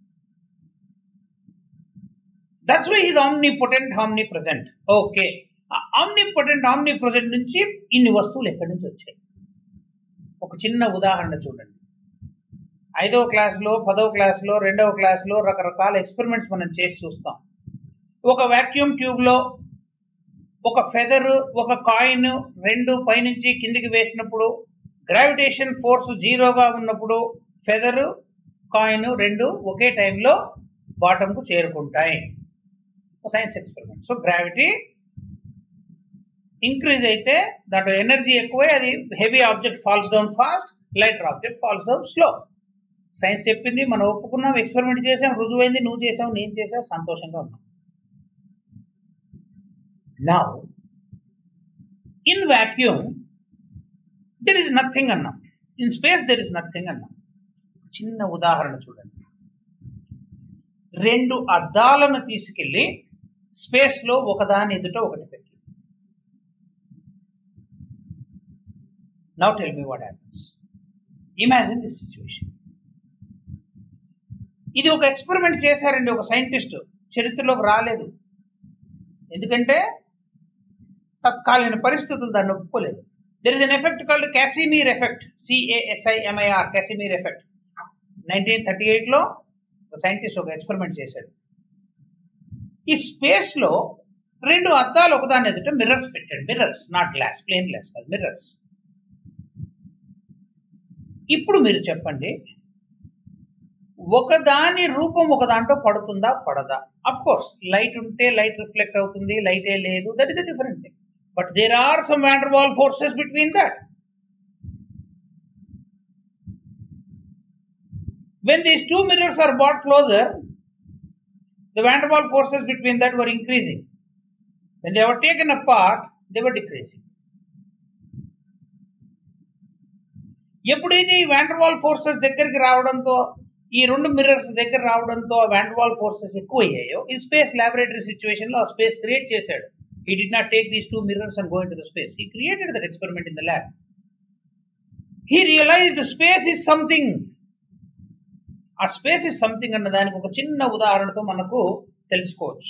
That's why he is omnipotent, omnipresent. Okay. Omnipotent, omnipresent నుంచి ఇన్ని వస్తువులు ఎక్కడి నుంచి వచ్చాయి? ఒక చిన్న ఉదాహరణ చూడండి. 5వ క్లాస్లో, 10వ క్లాస్లో, 2వ క్లాస్లో రకరకాల ఎక్స్పెరిమెంట్స్ మనం చేసి చూస్తాం. ఒక వ్యాక్యూమ్ ట్యూబ్లో ఒక ఫెదర్, ఒక కాయిన్ రెండు పైనుంచి కిందికి వేసినప్పుడు గ్రావిటేషన్ ఫోర్స్ జీరోగా ఉన్నప్పుడు ఫెదర్, కాయిన్ రెండు ఒకే టైంలో బాటంకు చేరుకుంటాయి. Science experiment. So gravity increase అయితే దాంట్లో ఎనర్జీ ఎక్కువై అది heavy object falls down fast, lighter object falls down slow. Science చెప్పింది, మనం ఒప్పుకున్నాం, ఎక్స్పెరిమెంట్ చేసాం, రుజువైంది, నువ్వు చేసావు, నేను చేసావు, సంతోషంగా ఉన్నాం. Now, in vacuum, there is nothing అన్నాం. In space, there is nothing అన్నాం. చిన్న ఉదాహరణ చూడండి. 2 అద్దాలను తీసుకెళ్ళి స్పేస్లో ఒకదాని ఎదుట ఒకటి పెట్టి. Now tell me what happens. Imagine this situation. ఇది ఒక ఎక్స్పెరిమెంట్ చేశారండి ఒక సైంటిస్ట్, చరిత్రలోకి రాలేదు. ఎందుకంటే తత్కాలీన పరిస్థితులు దాన్ని ఒప్పుకోలేదు. There is an effect called Casimir effect, CASIMIR, Casimir effect. 1938లో ఒక సైంటిస్ట్ ఒక ఎక్స్పెరిమెంట్ చేశాడు. ఈ స్పేస్లో 2 అద్దాలు ఒకదాని ఎదుట మిర్రర్స్ పెట్టాడు. Mirrors, not glass, plane glass కాదు, మిర్రర్స్. ఇప్పుడు మీరు చెప్పండి, ఒకదాని రూపం ఒక దాంట్లో పడుతుందా పడదా? అఫ్ కోర్స్ లైట్ ఉంటే లైట్ రిఫ్లెక్ట్ అవుతుంది, లైటే లేదు, that is a different thing. But there are some van der Waals forces between that. When these 2 mirrors are brought closer, the van der Waals forces between that were increasing. When they were taken apart, they were decreasing. ఎప్పుడైతే ఈ van der Waals forces దగ్గరికి రావడంతో, ఈ 2 mirrors దగ్గర రావడంతో van der Waals forces ఎక్కువయ్యాయో, ఈ space laboratory సిచ్యువేషన్లో ఆ స్పేస్ క్రియేట్ చేశాడు. He did not take these 2 mirrors and go into the space. He created that experiment in the lab. He realized the space is something. ఆ space is something అన్న దానికి ఒక చిన్న ఉదాహరణతో మనకు తెలుసుకోవచ్చు.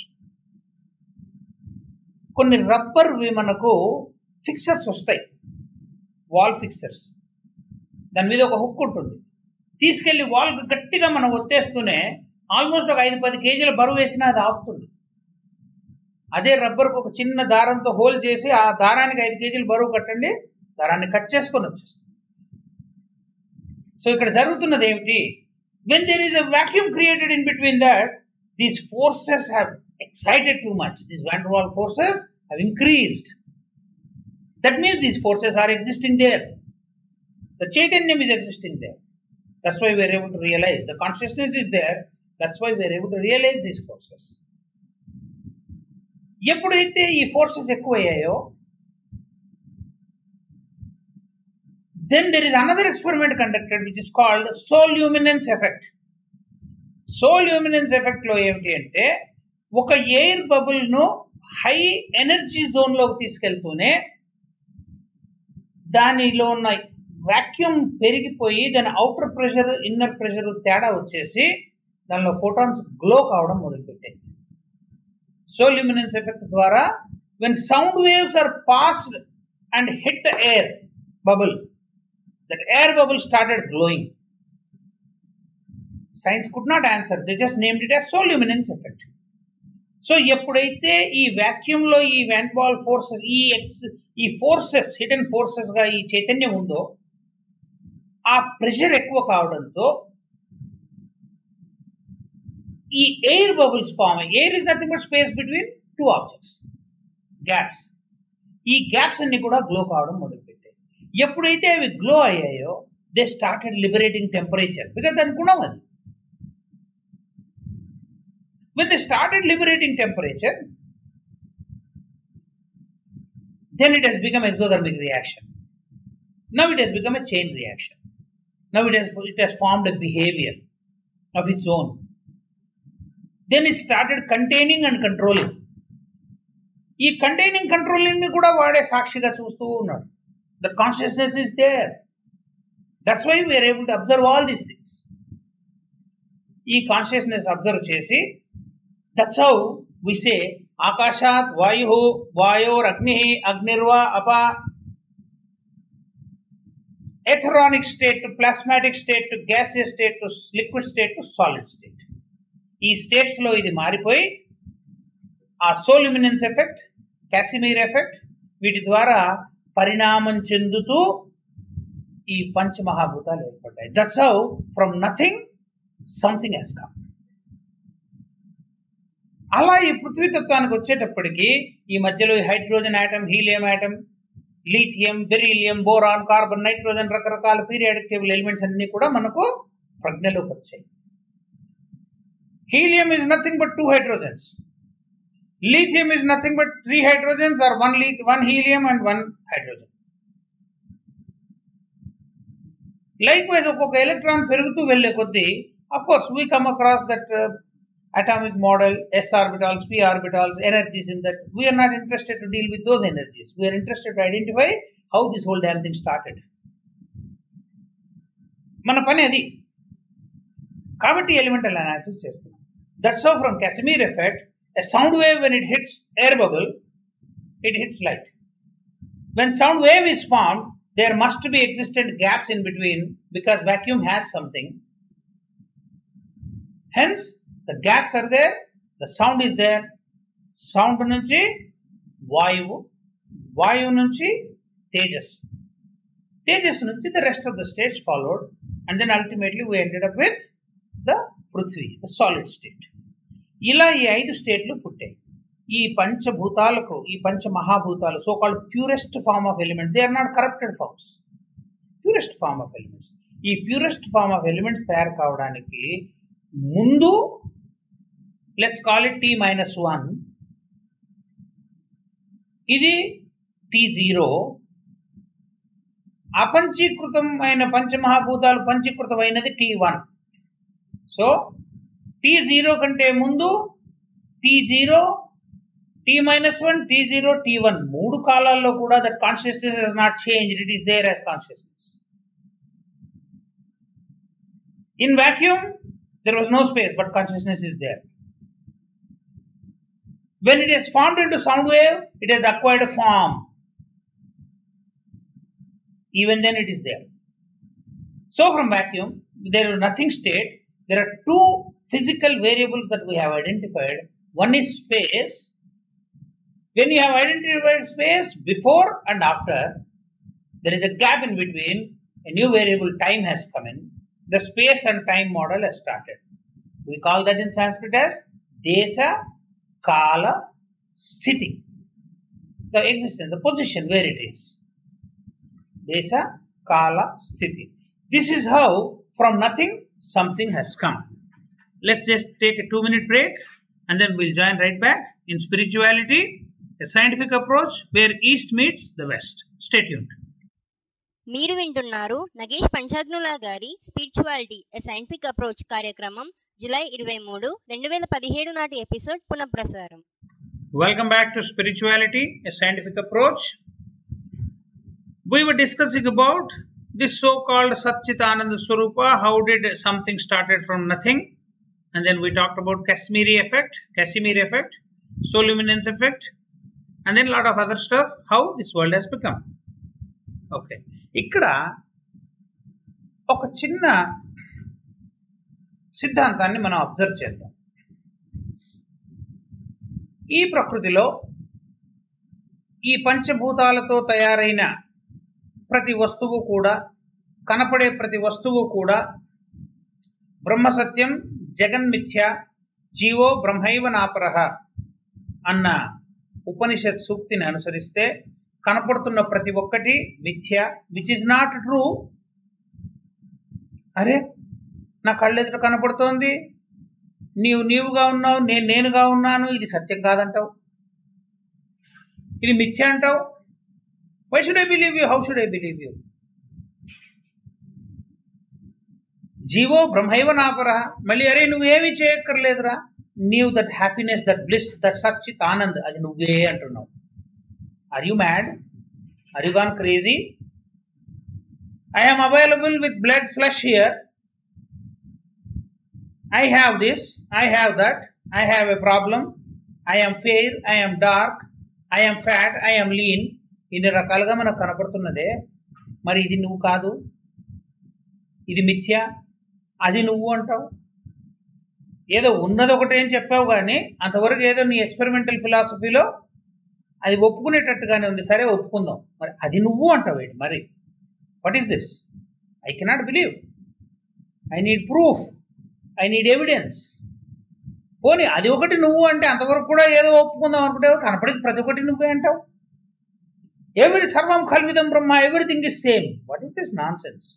కొన్ని రబ్బర్వి మనకు ఫిక్సర్స్ వస్తాయి, వాల్ ఫిక్సర్స్. దాని మీద ఒక హుక్ ఉంటుంది. తీసుకెళ్లి వాల్కి గట్టిగా మనం ఒత్తేస్తూనే ఆల్మోస్ట్ ఒక 5-10 కేజీల బరువు వేసినా అది ఆపుతుంది. అదే రబ్బర్కు ఒక చిన్న దారంతో హోల్ చేసి ఆ దారానికి 5 కేజీలు బరువు కట్టండి, దారాన్ని కట్ చేసుకొని వచ్చేస్తుంది. సో ఇక్కడ జరుగుతున్నది ఏమిటి? When there is a vacuum created in between that, these forces have excited too much. These van der Waals forces have increased. That means these forces are existing there. The Chaitanyam is existing there. That's why we are able to realize the consciousness is there. That's why we are able to realize these forces. ఎప్పుడైతే ఈ forces ఎక్కువయ్యాయో, then there is another experiment conducted which is called soul luminance effect. Soul luminance effect లో ఏమిటి అంటే, ఒక air bubble ను high energy zone లోకి తీసుకెళ్తూనే దానిలో ఉన్న వాక్యూమ్ పెరిగిపోయి దాని అవుటర్ ప్రెషర్ ఇన్నర్ ప్రెషర్ తేడా వచ్చేసి దానిలో ఫోటాన్స్ గ్లో కావడం మొదలుపెట్టాయి. Soul luminance effect ద్వారా when sound waves are passed and hit the air bubble, that air bubble started glowing. Science could not answer, they just named it as soul luminance effect. So ఎప్పుడైతే ఈ vacuum లో ఈ van బాల్ forces ఈ forces hidden forces గా ఈ చైతన్యం ఉందో, ఆ ప్రెషర్ ఎక్కువ కావడంతో ఈ air bubbles form. Air is nothing but space between two objects, gaps. ఈ గ్యాప్స్ అన్ని కూడా గ్లో కావడం మొదలుపెట్టాయి. ఎప్పుడైతే అవి గ్లో అయ్యాయో, they started liberating temperature, because దాని గుణం అది. When they started liberating temperature, then it has become exothermic reaction. Now it has become a chain reaction. Now it has formed a behavior of its own. Then it started containing and controlling. ఈ containing controlling ని కూడా వాడే సాక్షిగా చూస్తూ ఉన్నాడు. The consciousness is there. That's why we are able to observe all these things. ఈ consciousness observe చేసి, that's how we say ఆకాశాత్ వాయు వాయోర్ అగ్ని అగ్నిర్వా అప, etheronic state to plasmatic state to gaseous state to liquid state to solid state. ఈ states లో ఇది మారిపోయి ఆ sonoluminescence effect, Casimir effect, వీటి ద్వారా పరిణామం చెందుతూ ఈ పంచమహాభూతాలు ఏర్పడ్డాయి. That's how from nothing something has come. అలా ఈ పృథ్వీతత్వానికి వచ్చేటప్పటికి ఈ మధ్యలో hydrogen atom, helium atom, lithium, beryllium, boron, carbon, nitrogen, రకరకాల పీరియాడిక్ టేబుల్ ఎలిమెంట్స్ అన్ని కూడా మనకు ప్రజ్ఞలోకి వచ్చాయి. Helium is nothing but 2 hydrogens. Lithium is nothing but 3 hydrogens, or one helium and 1 hydrogen. Likewise, ఒక్కొక్క ఎలక్ట్రాన్ పెరుగుతూ వెళ్లే కొద్దీ, of course, we come across that atomic model, s orbitals, p orbitals, energies in that. We are not interested to deal with those energies. We are interested to identify how this whole damn thing started. మన పని అది. కాబట్టి elemental analysis చేస్తున్నాం. That's how from Casimir effect, a sound wave, when it hits air bubble, it hits light. When sound wave is formed, there must be existent gaps in between, because vacuum has something. Hence, the gaps are there, the sound is there. Sound nunchi vayu, vayu nunchi tejas, tejas nunchi the rest of the states followed, and then ultimately we ended up with the Prithvi, the solid state. ఇలా ఈ 5 స్టేట్లు పుట్టాయి. ఈ పంచభూతాలకు, ఈ పంచమహాభూతాలు, so called purest form of elements, they are not corrupted forms, purest form of elements. ఈ purest form of elements తయారు కావడానికి ముందు, లెట్స్ కాల్ ఇట్ T-1, ఇది T0. అపంచీకృతం అయిన పంచమహాభూతాలు పంచీకృతమైనది T1. సో T0 కంటే ముందు T0, T-1, T0, T1, 3 కాలాల్లో కూడా that consciousness has not changed, it is there as consciousness. In vacuum there was no space, but consciousness is there. When it is formed into sound wave, it has acquired a form. Even then it is there. So from vacuum, there is nothing state. There are 2 physical variables that we have identified. One is space. When you have identified space before and after, there is a gap in between. A new variable time has come in. The space and time model has started. We call that in Sanskrit as Desha, Kala, Sthiti. The existence, the position where it is. Desha, Kala, Sthiti. This is how from nothing something has come. Let's just take a 2-minute break and then we'll join right back in Spirituality, a scientific approach where East meets the West. Stay tuned. మీరు వింటున్నారు నగేష్ పంచాగ్నులా గారి spirituality a scientific approach కార్యక్రమం July 23, 2017 నాటి episode పునఃప్రసారం. Welcome back to Spirituality, a scientific approach. We were discussing about this so-called Satchitananda Swarupa. How did something started from nothing? And then we talked about Casimir effect, Soluminance effect, and then a lot of other stuff, how this world has become. Okay. ఇక్కడ ఒక చిన్న సిద్ధాంతాన్ని మనం observe చేద్దాం. ఈ ప్రకృతిలో ఈ పంచభూతాలతో తయారైన ప్రతి వస్తువు కూడా, కనపడే ప్రతి వస్తువు కూడా బ్రహ్మసత్యం జగన్మిథ్య జీవో బ్రహ్మైవ నాపరః అన్న ఉపనిషత్ సూక్తిని అనుసరిస్తే కనపడుతున్న ప్రతి ఒక్కటి మిథ్య, విచ్ ఇస్ నాట్ ట్రూ. అరే, నా కళ్ళెదుట కనపడుతోంది, నీవుగా ఉన్నావు, నేనుగా ఉన్నాను, ఇది సత్యం కాదంటావు, ఇది మిథ్య అంటావు. Why should I believe you? How should I believe you? జీవో బ్రహ్మైవ నాపరః. మళ్ళీ అరే నువ్వేమీ చేయక్కర్లేదురా, నీవు that happiness, that bliss, that సచ్చిత్ ఆనంద్, అది నువ్వే అంటున్నావు. Are you mad? Are you gone crazy? I am available with blood flesh here. I have this, I have that, I have a problem, I am fair, I am dark, I am fat, I am lean. ఇన్ని రకాలుగా మనకు కనపడుతున్నదే, మరి ఇది నువ్వు కాదు, ఇది మిథ్య, అది నువ్వు అంటావు. ఏదో ఉన్నది ఒకటే అని చెప్పావు, కానీ అంతవరకు ఏదో నీ ఎక్స్పెరిమెంటల్ ఫిలాసఫీలో అది ఒప్పుకునేటట్టుగానే ఉంది. సరే ఒప్పుకుందాం, మరి అది నువ్వు అంటావు ఏంటి మరి? What is this? I cannot believe, I need proof, I need evidence. పోనీ అది ఒకటి నువ్వు అంటే అంతవరకు కూడా ఏదో ఒప్పుకుందాం అనుకుంటావు, కనపడేది ప్రతి ఒక్కటి నువ్వే అంటావు. సర్వం కల్విదం బ్రహ్మ, everything is same. What is this nonsense?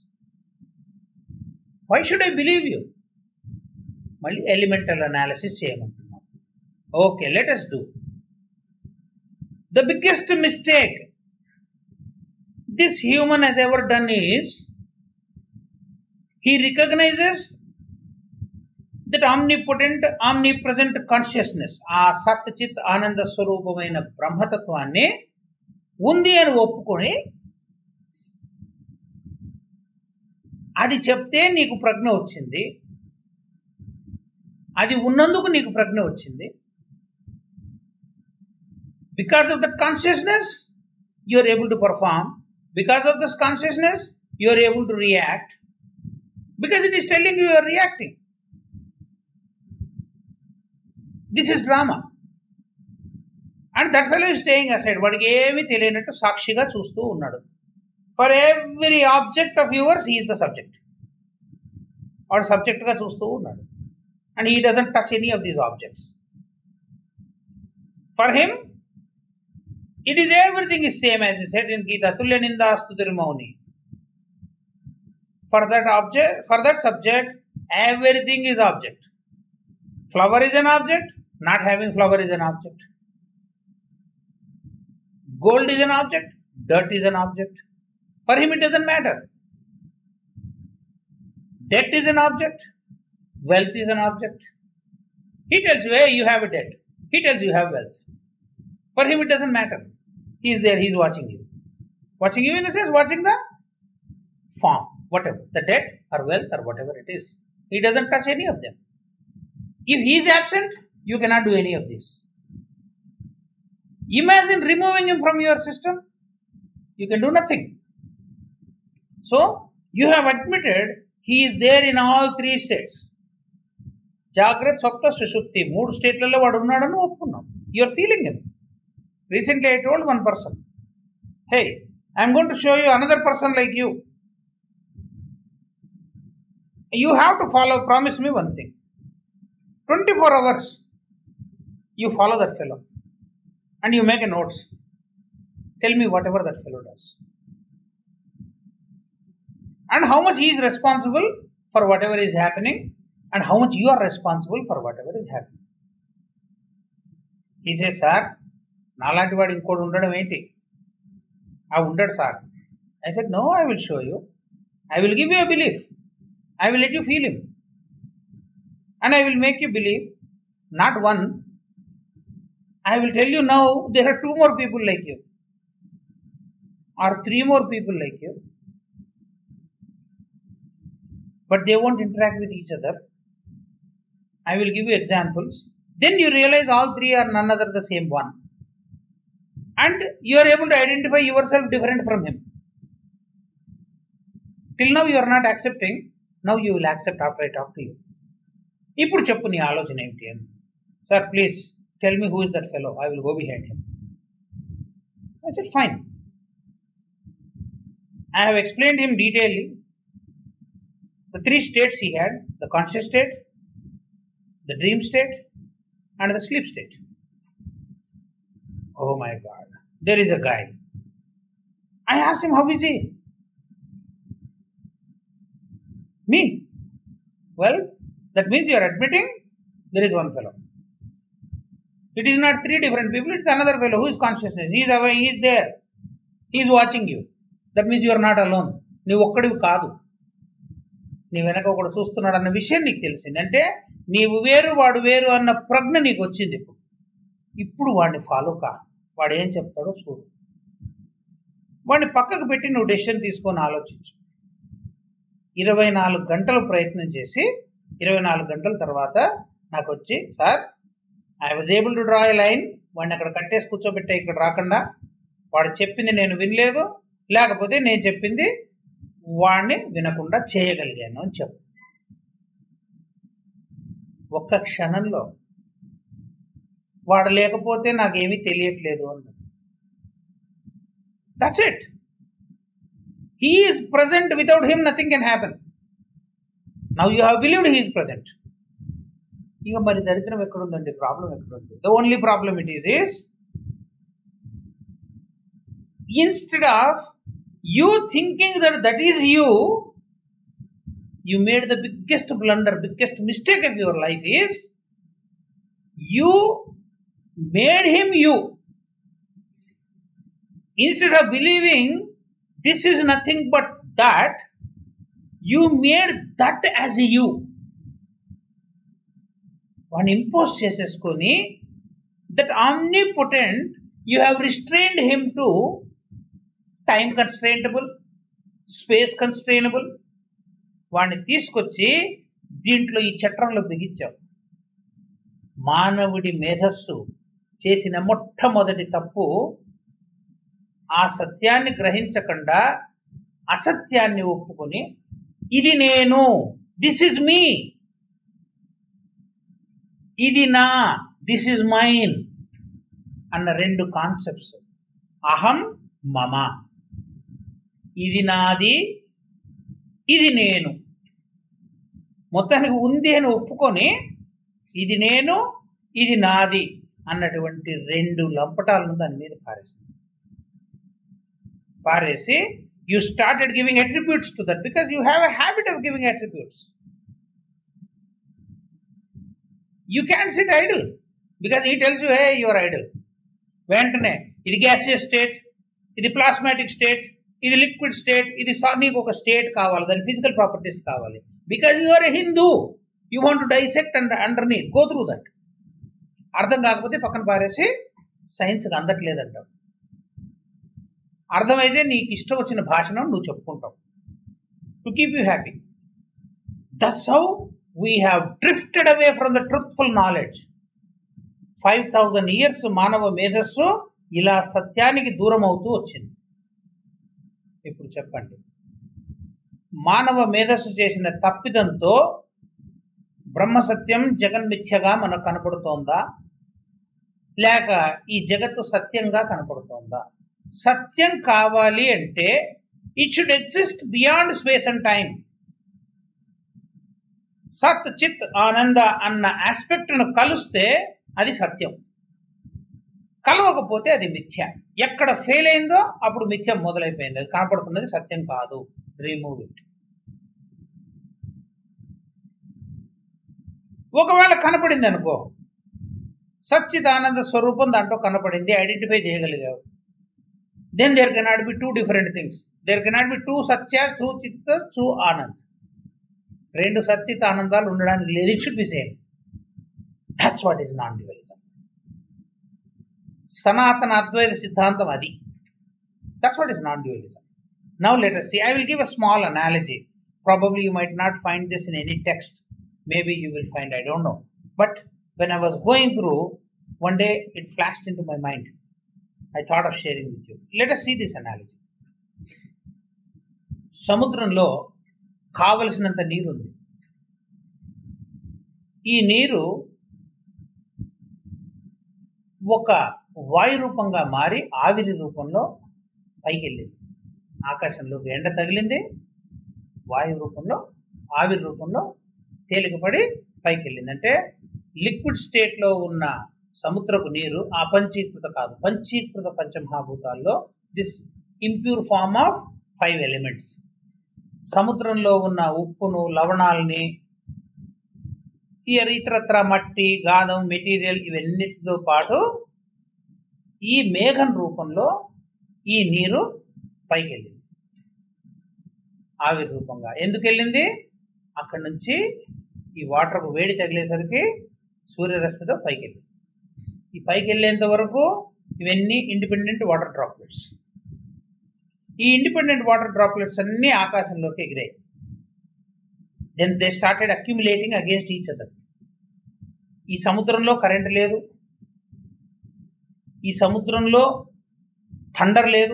Why should I believe you? మళ్ళీ ఎలిమెంటల్ అనాలిసిస్ చేయమంటున్నాం. Okay, let us do. The biggest mistake this human has ever done is he recognizes that omnipotent, omnipresent consciousness, ఆ సత్ చిత్ ఆనంద స్వరూపమైన బ్రహ్మతత్వాన్ని ఉంది అని ఒప్పుకొని, అది చెప్తే నీకు ప్రజ్ఞ వచ్చింది, అది ఉన్నందుకు నీకు ప్రజ్ఞ వచ్చింది. Because of that consciousness, you are able to perform. Because of this consciousness, you are able to react. Because it is telling you are reacting. This is drama. And that fellow is staying aside. వాడికి ఏమీ తెలియనట్టు సాక్షిగా చూస్తూ ఉన్నాడు. For every object of yours, he is the subject. వాడు సబ్జెక్ట్గా చూస్తూ ఉన్నాడు. And he doesn't touch any of these objects. For him, it is everything is same, as he said in Gita, Tulya Nindastutir Mauni. For that object, for that subject, everything is object. Flower is an object, not having flower is an object. Gold is an object, dirt is an object. For him it doesn't matter. Debt is an object, wealth is an object. He tells you, hey, you have a debt. He tells you have wealth. For him it doesn't matter. He is there, he is watching you. Watching you in the sense, watching the form, whatever, the debt or wealth or whatever it is. He doesn't touch any of them. If he is absent, you cannot do any of this. Imagine removing him from your system. You can do nothing. So, you have admitted he is there in all three states. Jagrat, Swapna, Sushupti. 3 stateలలో వాడు ఉన్నాడని ఒప్పుకున్నాం. You are feeling him. Recently I told one person, hey, I am going to show you another person like you. You have to follow, promise me one thing. 24 hours, you follow that fellow and you make a notes. Tell me whatever that fellow does. And how much he is responsible for whatever is happening. and how much you are responsible for whatever is happening. He says, sir, నాలాంటి వాడు ఇంకోటి ఉండడం ఏంటి? ఉండడు sir. I said, no, I will show you. I will give you a belief. I will let you feel him. And I will make you believe, not one. I will tell you now, there are 2 more people like you. Or 3 more people like you. But they won't interact with each other. I will give you examples. Then you realize all 3 are none other the same one. And you are able to identify yourself different from him. Till now you are not accepting. Now you will accept after I talk to you. ఇప్పుడు చెప్పు నీ ఆలోచన ఏమిటి అని. Sir, please tell me who is that fellow. I will go behind him. I said, fine. I have explained him detailedly the 3 states he had: the conscious state, the dream state, and the sleep state. Oh my God. There is a guy. I asked him, how is he? Me. Well, that means you are admitting there is one fellow. It is not 3 different people, it is another fellow who is consciousness. He is away, he is there. He is watching you. That means you are not alone. నీవు ఒక్కడివి కాదు. నీ వెనక ఒకడు చూస్తున్నాడు అన్న విషయం నీకు తెలిసింది. అంటే నీవు వేరు వాడు వేరు అన్న ప్రజ్ఞ నీకు వచ్చింది. ఇప్పుడు వాడిని ఫాలో కా. వాడు ఏం చెప్తాడో చూడు. వాడిని పక్కకు పెట్టి నువ్వు డెసిషన్ తీసుకొని ఆలోచించు. 24 గంటలు ప్రయత్నం చేసి 24 గంటల తర్వాత నాకు వచ్చి, sir, I was able to draw a line. వాడిని అక్కడ కట్టేసి కూర్చోబెట్టే, ఇక్కడ రాకుండా. వాడు చెప్పింది నేను వినలేదు, లేకపోతే నేను చెప్పింది వాడిని వినకుండా చేయగలిగాను అని చెప్పు. ఒక్క క్షణంలో వాడు లేకపోతే నాకేమీ తెలియట్లేదు అన్నాడు. That's it. He is present. Without him nothing can happen. Now you have believed he is present. ఇక మరి దరిద్రం ఎక్కడుందండి? ప్రాబ్లం ఎక్కడుంది? The only problem it is instead of you thinking that is you made the biggest blunder, biggest mistake of your life is you made him you. Instead of believing this is nothing but that, you made that as you. One impose cheseskoni, that omnipotent, you have restrained him to time constrainable, space constrainable. వాడిని తీసుకొచ్చి దీంట్లో ఈ చట్రంలో బిగించావు. మానవుడి మేధస్సు చేసిన మొట్టమొదటి తప్పు ఆ సత్యాన్ని గ్రహించకుండా అసత్యాన్ని ఒప్పుకొని, ఇది నేను, దిస్ ఇస్ మీ, ఇది నా, దిస్ ఇస్ మైన్ అన్న 2 కాన్సెప్ట్స్. అహం, మమ. ఇది నాది, ఇది నేను. మొత్తానికి ఉంది అని ఒప్పుకొని ఇది నేను, ఇది నాది అన్నటువంటి 2 లంపటాలను దాని మీద పారేసి you started giving attributes to that because you have a habit of giving attributes. You can't sit idle because he tells you, hey, you are idle. వెంటనే ఇది gaseous state, ఇది plasmatic state, ఇది liquid state, ఇది నీకు ఒక state కావాలి, దాని physical properties కావాలి. Because you are a Hindu, you want to dissect and underneath, go through that. అర్థం కాకపోతే పక్కన పారేసి సైన్స్కి అందట్లేదంటావు. అర్థమైతే నీకు ఇష్టం వచ్చిన భాషను నువ్వు చెప్పుకుంటావు to keep you happy. That's how we have drifted away from the truthful knowledge. 5000 years మానవ మేధస్సు ఇలా సత్యానికి దూరం అవుతూ వచ్చింది. ఇప్పుడు చెప్పండి, మానవ మేధస్సు చేసిన తప్పిదంతో బ్రహ్మసత్యం జగన్మిథ్యగా మనకు కనపడుతోందా, లేక ఈ జగత్తు సత్యంగా కనపడుతోందా? సత్యం కావాలి అంటే it should exist beyond space and time. సత్ చిత్ ఆనంద అన్న ఆస్పెక్ట్ను కలిస్తే అది సత్యం, కలవకపోతే అది మిథ్య. ఎక్కడ ఫెయిల్ అయిందో అప్పుడు మిథ్య మొదలైపోయింది, అది కనపడుతున్నది సత్యం కాదు. Remove it. ఒకవేళ కనపడింది అనుకో, సచ్చిదానంద స్వరూపం దాంట్లో కనపడింది, ఐడెంటిఫై చేయగలిగావు. Then there cannot be two different things. There cannot be two సత్య, టూ చిత్త, టూ ఆనంద్. రెండు సచ్చిత్ ఆనందాలు ఉండడానికి లేదు. It should be same. That's what is non dualism. సనాతన అద్వైత సిద్ధాంతం అది. That's what is non dualism. Now let us see. I will give a small analogy. Probably you might not find this in any text. Maybe you will find, I don't know. But when I was going through, one day it flashed into my mind. I thought of sharing with you. Let us see this analogy. సముద్రంలో కావలసినంత నీరు ఉంది. ఈ నీరు ఒక వాయు రూపంగా మారి ఆవిరి రూపంలో పైకి వెళ్ళింది. ఆకాశంలోకి ఎండ తగిలింది, వాయు రూపంలో ఆవిరి రూపంలో తేలికపడి పైకి వెళ్ళింది. అంటే లిక్విడ్ స్టేట్లో ఉన్న సముద్రపు నీరు అపంచీకృత కాదు, పంచీకృత పంచమహాభూతాల్లో this impure form of 5 elements. సముద్రంలో ఉన్న ఉప్పును, లవణాలని, ఇతరత్ర మట్టి, గాదం, మెటీరియల్ ఇవన్నిటితో పాటు ఈ మేఘం రూపంలో ఈ నీరు పైకి వెళ్ళింది ఆవిరి రూపంగా. ఎందుకు వెళ్ళింది? అక్కడి నుంచి ఈ వాటర్కు వేడి తగిలేసరికి సూర్యరశ్మితో పైకి వెళ్ళింది. ఈ పైకి వెళ్ళేంత వరకు ఇవన్నీ ఇండిపెండెంట్ వాటర్ డ్రాప్లెట్స్. ఈ ఇండిపెండెంట్ వాటర్ డ్రాప్లెట్స్ అన్నీ ఆకాశంలోకి ఎగిరాయి. Then they started accumulating against each other. ఈ సముద్రంలో కరెంట్ లేదు, ఈ సముద్రంలో థండర్ లేదు,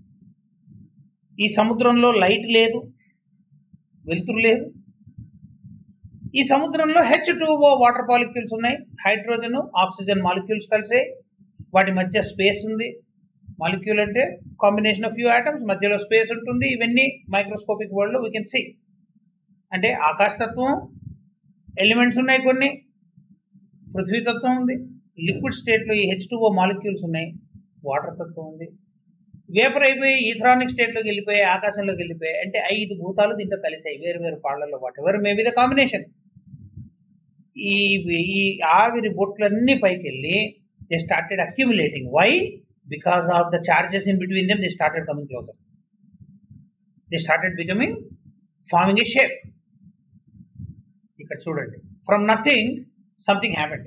ఈ సముద్రంలో లైట్ లేదు, వెలుతురు లేదు. ఈ సముద్రంలో H2O వాటర్ మాలిక్యూల్స్ ఉన్నాయి, హైడ్రోజన్, ఆక్సిజన్ మాలిక్యూల్స్ కలిసాయి. వాటి మధ్య స్పేస్ ఉంది. మాలిక్యూల్ అంటే కాంబినేషన్ ఆఫ్ ఫ్యూ ఆటమ్స్, మధ్యలో స్పేస్ ఉంటుంది. ఇవన్నీ మైక్రోస్కోపిక్ వరల్డ్లో వీ కెన్ సీ. అంటే ఆకాశతత్వం, ఎలిమెంట్స్ ఉన్నాయి కొన్ని, పృథ్వీతత్వం ఉంది, లిక్విడ్ స్టేట్లో ఈ H2O మాలిక్యూల్స్ ఉన్నాయి, వాటర్ తత్వం ఉంది, వేపర్ అయిపోయి ఈథరానిక్ స్టేట్లోకి వెళ్ళిపోయి ఆకాశంలోకి వెళ్ళిపోయాయి. అంటే 5 భూతాలు దీంట్లో కలిసాయి వేరు వేరు పాళ్లలో. Whatever may be the combination. ఈ ఆవిరి బొట్లన్నీ పైకి వెళ్ళి they started accumulating. Why? Because of the charges in between them they started coming closer. They started becoming, forming a shape. ఇక్కడ చూడండి, ఫ్రమ్ నథింగ్ సంథింగ్ హ్యాపెండ్.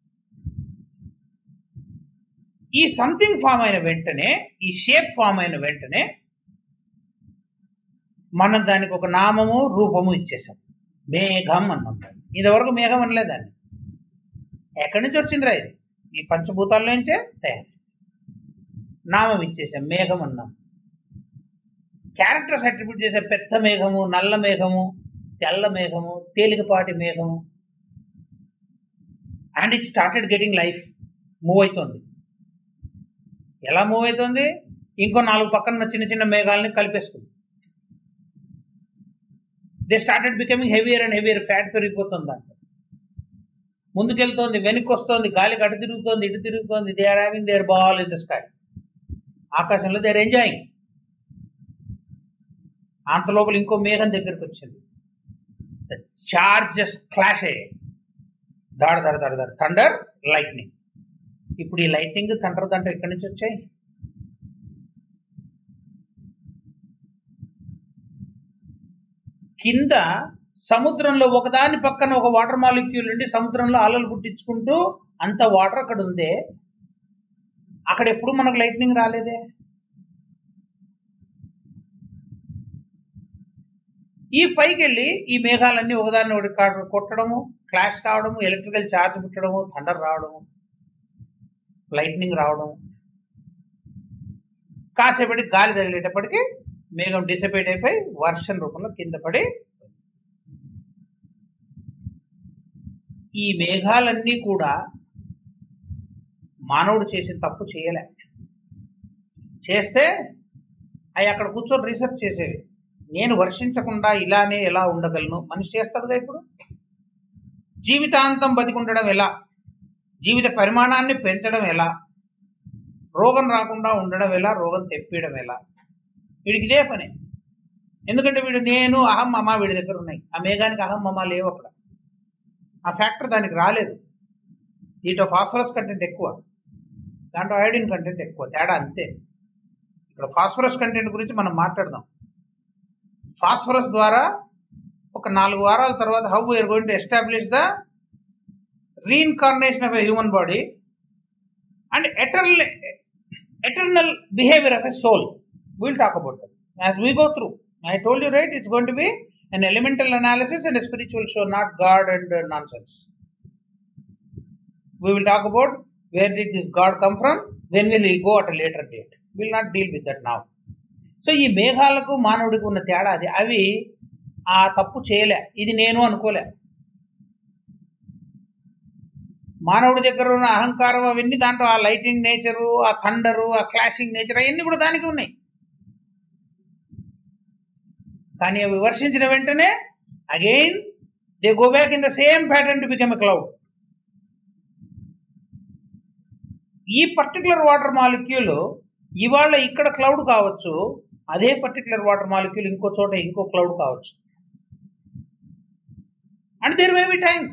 ఈ something form అయిన వెంటనే, ఈ షేప్ ఫామ్ అయిన వెంటనే మనం దానికి ఒక నామము, రూపము ఇచ్చేసాం. మేఘం అన్నాం. ఇదివరకు మేఘం అనలేదాన్ని. ఎక్కడి నుంచి వచ్చిందిరా ఇది? ఈ పంచభూతాల్లో నుంచే తయారు. నామం ఇచ్చేసాం, మేఘం అన్నాం. క్యారెక్టర్స్ అట్రిబ్యూట్ చేసే పెద్ద మేఘము, నల్ల మేఘము, తెల్ల మేఘము, తేలికపాటి మేఘము. And it started getting life. Move అవుతుంది. ఎలా మూవ్ అవుతుంది? ఇంకో 4 పక్కన చిన్న చిన్న మేఘాలని కలిపేస్తుంది. They started becoming heavier and heavier. Fat పెరిగిపోతుంది దాంట్లో. ముందుకెళ్తోంది, వెనక్కి వస్తుంది, గాలికి అటు తిరుగుతోంది, ఇటు తిరుగుతోంది. They are having their ball in the sky. ఆకాశంలో దే ఆర్ ఎంజాయింగ్. అంత లోపల ఇంకో మేఘం దగ్గరికి వచ్చింది. ద చార్జెస్ క్లాష్ అయ్యాయి. దాడ దాడ దాడ దాడ, థండర్, లైట్నింగ్. ఇప్పుడు ఈ లైటింగ్, థండర్ దాంట్లో ఎక్కడి నుంచి వచ్చాయి? కింద సముద్రంలో ఒకదాని పక్కన ఒక వాటర్ మాలిక్యూల్ ఉండి సముద్రంలో అలలు పుట్టించుకుంటూ అంత వాటర్ అక్కడ ఉందే. అక్కడ ఎప్పుడు మనకు లైట్నింగ్ రాలేదే. ఈ పైకి వెళ్ళి ఈ మేఘాలన్నీ ఒకదాన్ని ఒకటి కొట్టడము, క్లాష్ కావడము, ఎలక్ట్రికల్ ఛార్జ్ పుట్టడము, థండర్ రావడము, లైట్నింగ్ రావడం. కాసేపటి గాలి తగిలేటప్పటికి మేఘం డిసిపేట్ అయిపోయి వర్షం రూపంలో కింద పడి. ఈ మేఘాలన్నీ కూడా మానవుడు చేసిన తప్పు చేయలే. చేస్తే అవి అక్కడ కూర్చొని రీసెర్చ్ చేసేవి. నేను వర్షించకుండా ఇలానే ఎలా ఉండగలను? మనిషి చేస్తాడుగా. ఇప్పుడు జీవితాంతం బతికి ఉండడం ఎలా? జీవిత పరిమాణాన్ని పెంచడం ఎలా? రోగం రాకుండా ఉండడం ఎలా? రోగం తెప్పియడం ఎలా? వీడికి ఇదే పని. ఎందుకంటే వీడు నేను, అహం, మమ వీడి దగ్గర ఉన్నాయి. ఆ మేఘానికి అహం, మమ లేవు అక్కడ. ఆ ఫ్యాక్టర్ దానికి రాలేదు. దీంట్లో ఫాస్ఫరస్ కంటెంట్ ఎక్కువ, దాంట్లో అయోడిన్ కంటెంట్ ఎక్కువ, తేడా అంతే. ఇక్కడ ఫాస్ఫరస్ కంటెంట్ గురించి మనం మాట్లాడదాం. ఫాస్ఫరస్ ద్వారా ఒక 4 వారాల తర్వాత how we are going to establish the reincarnation of a human body and eternal behavior of a soul. We'll talk about that as we go through. I told you, right, it's going to be an elemental analysis and a spiritual show, not God and nonsense. We will talk about where did this God come from, when will he go at a later date. We'll not deal with that now. So ఈ మేఘాలకు మానవుడికి ఉన్న తేడా అది. అవి ఆ తప్పు చేయలే, ఇది నేను అనుకోలే. మానవుడి దగ్గర ఉన్న అహంకారం అవన్నీ దాంట్లో ఆ లైటింగ్ నేచరు, ఆ థండరు, ఆ క్లాషింగ్ నేచర్ అవన్నీ కూడా దానికి ఉన్నాయి. కానీ అవి వర్షించిన వెంటనే again they go back in the same pattern to become a cloud. ఈ పర్టికులర్ వాటర్ మాలిక్యూల్ ఇవాళ ఇక్కడ క్లౌడ్ కావచ్చు, అదే పర్టికులర్ వాటర్ మాలిక్యూల్ ఇంకో చోట ఇంకో క్లౌడ్ కావచ్చు. And there may be time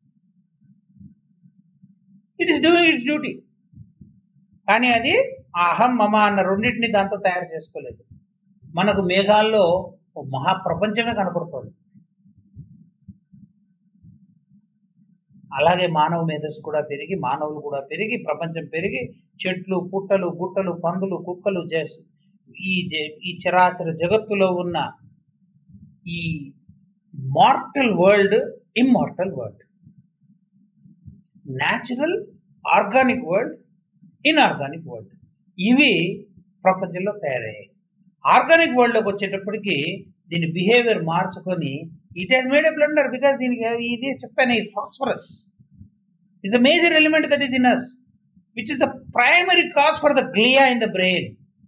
it is doing its duty. కానీ అది అహం మమ అన్న రెండింటిని దాంతో తయారు చేసుకోలేదు. మనకు మేఘాల్లో మహాప్రపంచమే కనపడుతుంది. అలాగే మానవ మేధస్సు కూడా పెరిగి, మానవులు కూడా పెరిగి, ప్రపంచం పెరిగి, చెట్లు, పుట్టలు, గుట్టలు, పందులు, కుక్కలు, ఈ చరాచర జగత్తులో ఉన్న ఈ mortal world, immortal world, natural, organic world, inorganic world, ఇవి ప్రపంచంలో తయారయ్యాయి. ఆర్గానిక్ వరల్డ్లోకి వచ్చేటప్పటికి దీని బిహేవియర్ మార్చుకొని it has made a blunder. Because దీనికి ఇది చెప్పాను, ఈ phosphorus is a major element that is in us, which is the primary cause for the glia in the brain,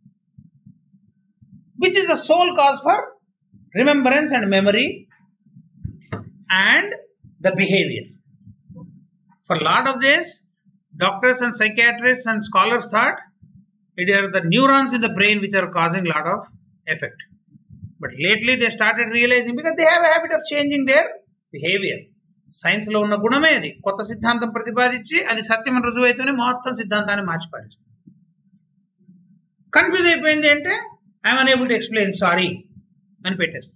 which is the sole cause for remembrance and memory and the behavior. For a lot of days, doctors and psychiatrists and scholars thought it are the neurons in the brain which are causing a lot of effect. But lately they started realizing, because they have a habit of changing their behavior. సైన్స్లో ఉన్న గుణమే అది. కొత్త సిద్ధాంతం ప్రతిపాదించి అది సత్యమని రుజువు అయితేనే మొత్తం సిద్ధాంతాన్ని మార్చి పారేస్తుంది. కన్ఫ్యూజ్ అయిపోయింది అంటే I'm unable to explain, sorry అని పెట్టేస్తాం.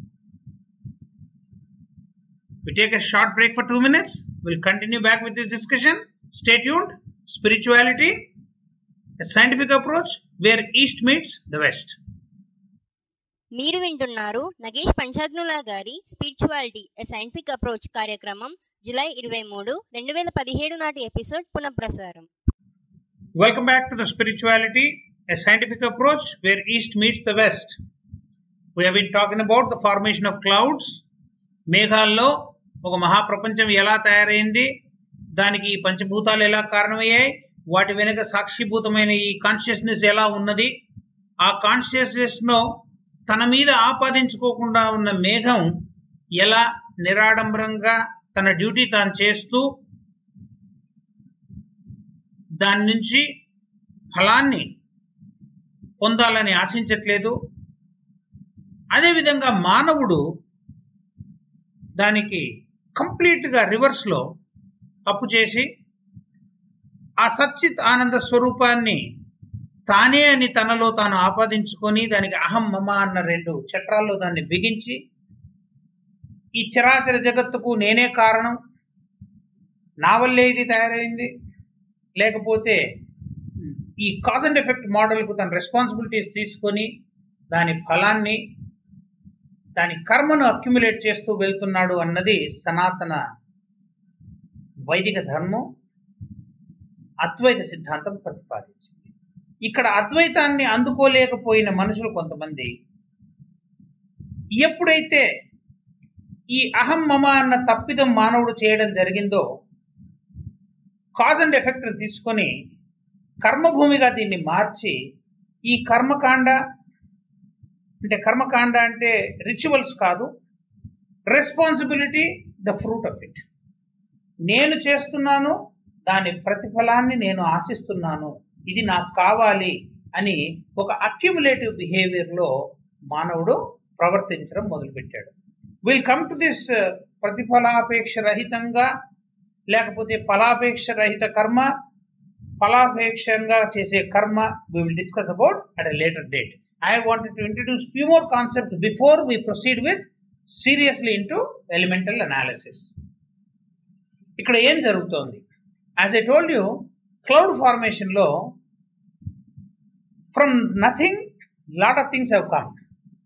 We take a short break for 2 minutes. We'll continue back with this discussion. Stay tuned. Spirituality, a scientific approach where East meets the West. మీరు వింటున్నారు నగేష్ పంచాగ్నులా గారి స్పిరిచువాలిటీ ఎ సైంటిఫిక్ అప్రోచ్ కార్యక్రమం July 23, 2017 నాటి episode పునఃప్రసారం. Welcome back to the Spirituality, a scientific approach where East meets the West. We have been talking about the formation of clouds. మేఘాల్లో ఒక మహాప్రపంచం ఎలా తయారైంది, దానికి ఈ పంచభూతాలు ఎలా కారణమయ్యాయి, వాటి వెనుక సాక్షిభూతమైన ఈ కాన్షియస్నెస్ ఎలా ఉన్నది, ఆ కాన్షియస్నెస్ను తన మీద ఆపాదించుకోకుండా ఉన్న మేఘం ఎలా నిరాడంబరంగా తన డ్యూటీ తాను చేస్తూ దాని నుంచి ఫలాన్ని పొందాలని ఆశించట్లేదు. అదేవిధంగా మానవుడు దానికి కంప్లీట్గా రివర్స్లో తప్పు చేసి ఆ సచ్చిత్ ఆనంద స్వరూపాన్ని తానే అని తనలో తాను ఆపాదించుకొని దానికి అహం మమ అన్న 2 చట్రాల్లో దాన్ని బిగించి ఈ చరాచర జగత్తుకు నేనే కారణం, నా వల్లే ఇది తయారైంది, లేకపోతే ఈ కాజ్ అండ్ ఎఫెక్ట్ మోడల్కు తన రెస్పాన్సిబిలిటీస్ తీసుకొని దాని ఫలాన్ని, దాని కర్మను అక్యుములేట్ చేస్తూ వెళ్తున్నాడు అన్నది సనాతన వైదిక ధర్మం, అద్వైత సిద్ధాంతం ప్రతిపాదించింది. ఇక్కడ అద్వైతాన్ని అందుకోలేకపోయిన మనుషులు కొంతమంది ఎప్పుడైతే ఈ అహం మమ అన్న తప్పిదం మానవుడు చేయడం జరిగిందో, కాజ్ అండ్ ఎఫెక్ట్ తీసుకొని కర్మభూమిగా దీన్ని మార్చి ఈ కర్మకాండ అంటే రిచువల్స్ కాదు, responsibility the fruit of it, నేను చేస్తున్నాను, దాని ప్రతిఫలాన్ని నేను ఆశిస్తున్నాను, ఇది నాకు కావాలి అని ఒక అక్యుములేటివ్ బిహేవియర్లో మానవుడు ప్రవర్తించడం మొదలుపెట్టాడు. విల్ కమ్ టు దిస్ ప్రతిఫలాపేక్ష రహితంగా లేకపోతే ఫలాపేక్ష రహిత కర్మ, ఫలాపేక్షంగా చేసే కర్మ, we will discuss about at a later date. I wanted to introduce few more concepts before we proceed with seriously into elemental analysis. ఇక్కడ ఏం జరుగుతోంది? As I told you, cloud formation లో from nothing lot of things have come.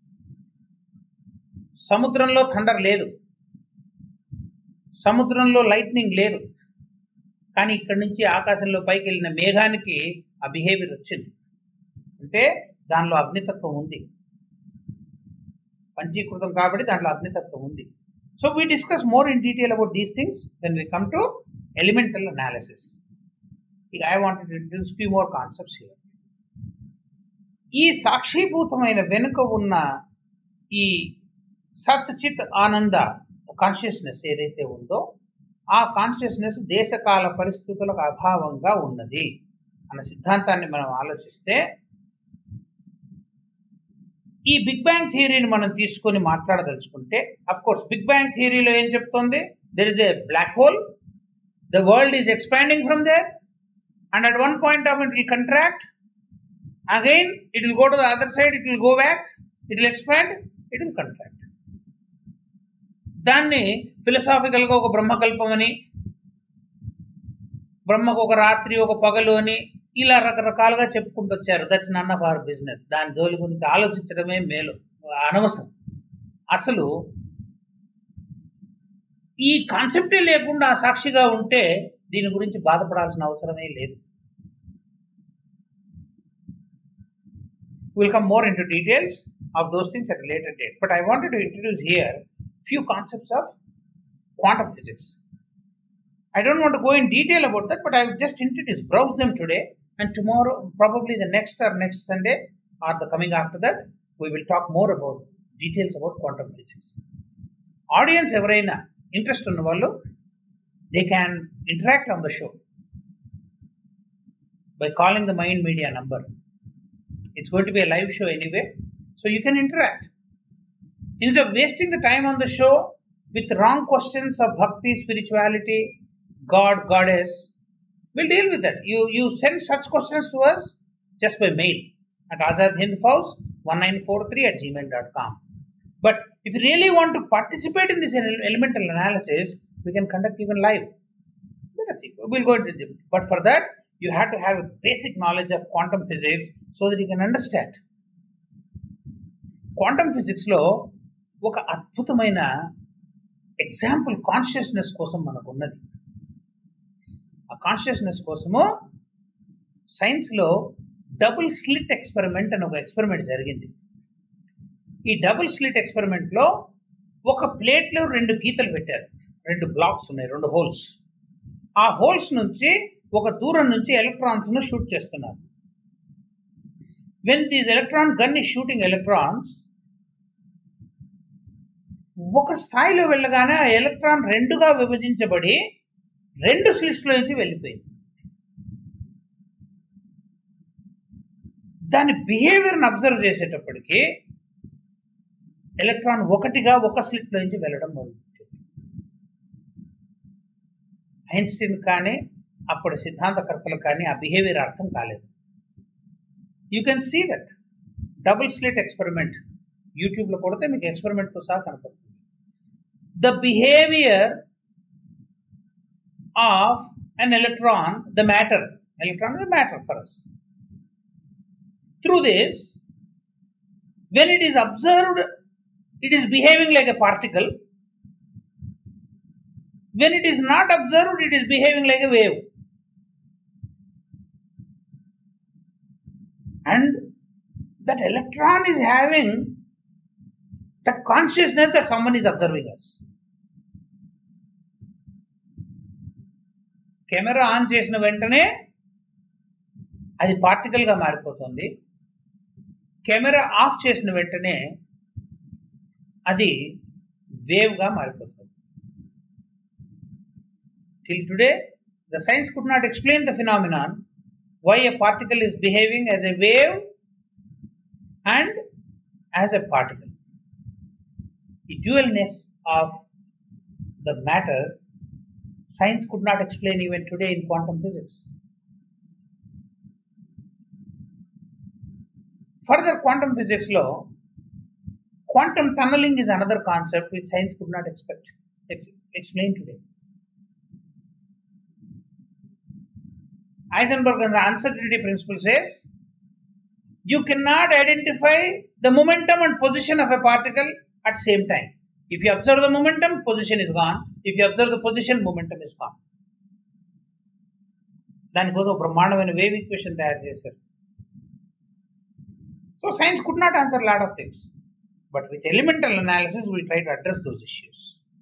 సముద్రంలో thunder లేదు, సముద్రంలో lightning లేదు, కానీ ఇక్కడి నుంచి ఆకాశంలో పైకి వెళ్ళిన మేఘానికి ఆ బిహేవియర్ వచ్చింది. అంటే దానిలో అగ్నితత్వం ఉంది, పంచీకృతం కాబట్టి దాంట్లో అగ్నితత్వం ఉంది. So we discuss more in detail about these things when we come to elemental analysis. ఇక I wanted to introduce few more concepts here. ఈ సాక్షిభూతమైన వెనుక ఉన్న ఈ సత్ చిత్ ఆనంద కాన్షియస్నెస్ ఏదైతే ఉందో ఆ కాన్షియస్నెస్ దేశకాల పరిస్థితులకు అభావంగా ఉన్నది అన్న సిద్ధాంతాన్ని మనం ఆలోచిస్తే, ఈ బిగ్ బ్యాంగ్ థియరీని మనం తీసుకొని మాట్లాడదలుచుకుంటే, అఫ్ కోర్స్ బిగ్ బ్యాంగ్ థియరీలో ఏం చెప్తోంది? There is a black hole, the world is expanding from there and at one point of it will contract, again it will go to the other side, it will go back, it will expand, it will contract. దాన్ని ఫిలసాఫికల్గా ఒక బ్రహ్మకల్పం అని, బ్రహ్మకు ఒక రాత్రి ఒక పగలు అని ఇలా రకరకాలుగా చెప్పుకుంటూ వచ్చారు. That's none of our business. దాని జోలి గురించి ఆలోచించడమే మేలు, అనవసరం. అసలు ఈ కాన్సెప్టే లేకుండా సాక్షిగా ఉంటే దీని గురించి బాధపడాల్సిన అవసరమే లేదు. We'll come more into details of those things at a later date. But I wanted to introduce here few concepts of quantum physics. I don't want to go in detail about that, but I will just browse them today, and tomorrow, probably the next Sunday or the coming after that, we will talk more about details about quantum physics. Audience evaraina interest unna vallu, they can interact on the show by calling the Mind Media number. It's going to be a live show anyway, so you can interact. Instead of wasting the time on the show with wrong questions of bhakti, spirituality, God, Goddess, we'll deal with that. You send such questions to us just by mail at azadhindfouls1943@gmail.com. But if you really want to participate in this elemental analysis, we can conduct even live. Let us see. We'll go into it. But for that, you have to have a basic knowledge of quantum physics so that you can understand. Quantum physics లో ఒక అద్భుతమైన example consciousness కోసం మనకు ఉన్నది. ఆ consciousness కోసము సైన్స్లో double slit experiment అని ఒక ఎక్స్పెరిమెంట్ జరిగింది. ఈ డబుల్ స్లిట్ ఎక్స్పెరిమెంట్లో ఒక ప్లేట్లో 2 గీతలు పెట్టారు, 2 బ్లాక్స్ ఉన్నాయి, 2 హోల్స్. ఆ హోల్స్ నుంచి ఒక దూరం నుంచి ఎలక్ట్రాన్స్ను షూట్ చేస్తున్నారు. When these electron gun is shooting electrons, ఒక స్థాయిలో వెళ్ళగానే ఆ ఎలక్ట్రాన్ 2గా విభజించబడి 2 స్లిట్స్లో నుంచి వెళ్ళిపోయింది. దాని బిహేవియర్ని అబ్జర్వ్ చేసేటప్పటికి ఎలక్ట్రాన్ 1గా ఒక స్లిట్లో నుంచి వెళ్ళడం మొదలుపెట్టింది. ఐన్స్టీన్ కానీ అప్పుడు సిద్ధాంతకర్తలకు కానీ ఆ బిహేవియర్ అర్థం కాలేదు. You can see that double slit experiment యూట్యూబ్లో కొడితే మీకు ఎక్స్పెరిమెంట్తో సహా కనపడుతుంది. The behaviour of an electron, the matter, electron is a matter for us. Through this, when it is observed, it is behaving like a particle. When it is not observed, it is behaving like a wave. And that electron is having that consciousness that someone is observing us. Camera on చేసిన వెంటనే అది పార్టికల్గా మారిపోతుంది. Camera off చేసిన వెంటనే అది వేవ్గా మారిపోతుంది. Till today, the science could not explain the phenomenon why a particle is behaving as a wave and as a particle. The dualness of the matter science could not explain even today in quantum physics. Further, quantum physics law, quantum tunneling is another concept which science could not explain today. Heisenberg's uncertainty principle says you cannot identify the momentum and position of a particle at the same time. If you observe the momentum, position is gone. If you observe the position, momentum is gone. దానికోసం బ్రహ్మాండమైన wave equation తయారు చేశారు. So science could not answer a lot of things. But with elemental analysis, we try to address those issues.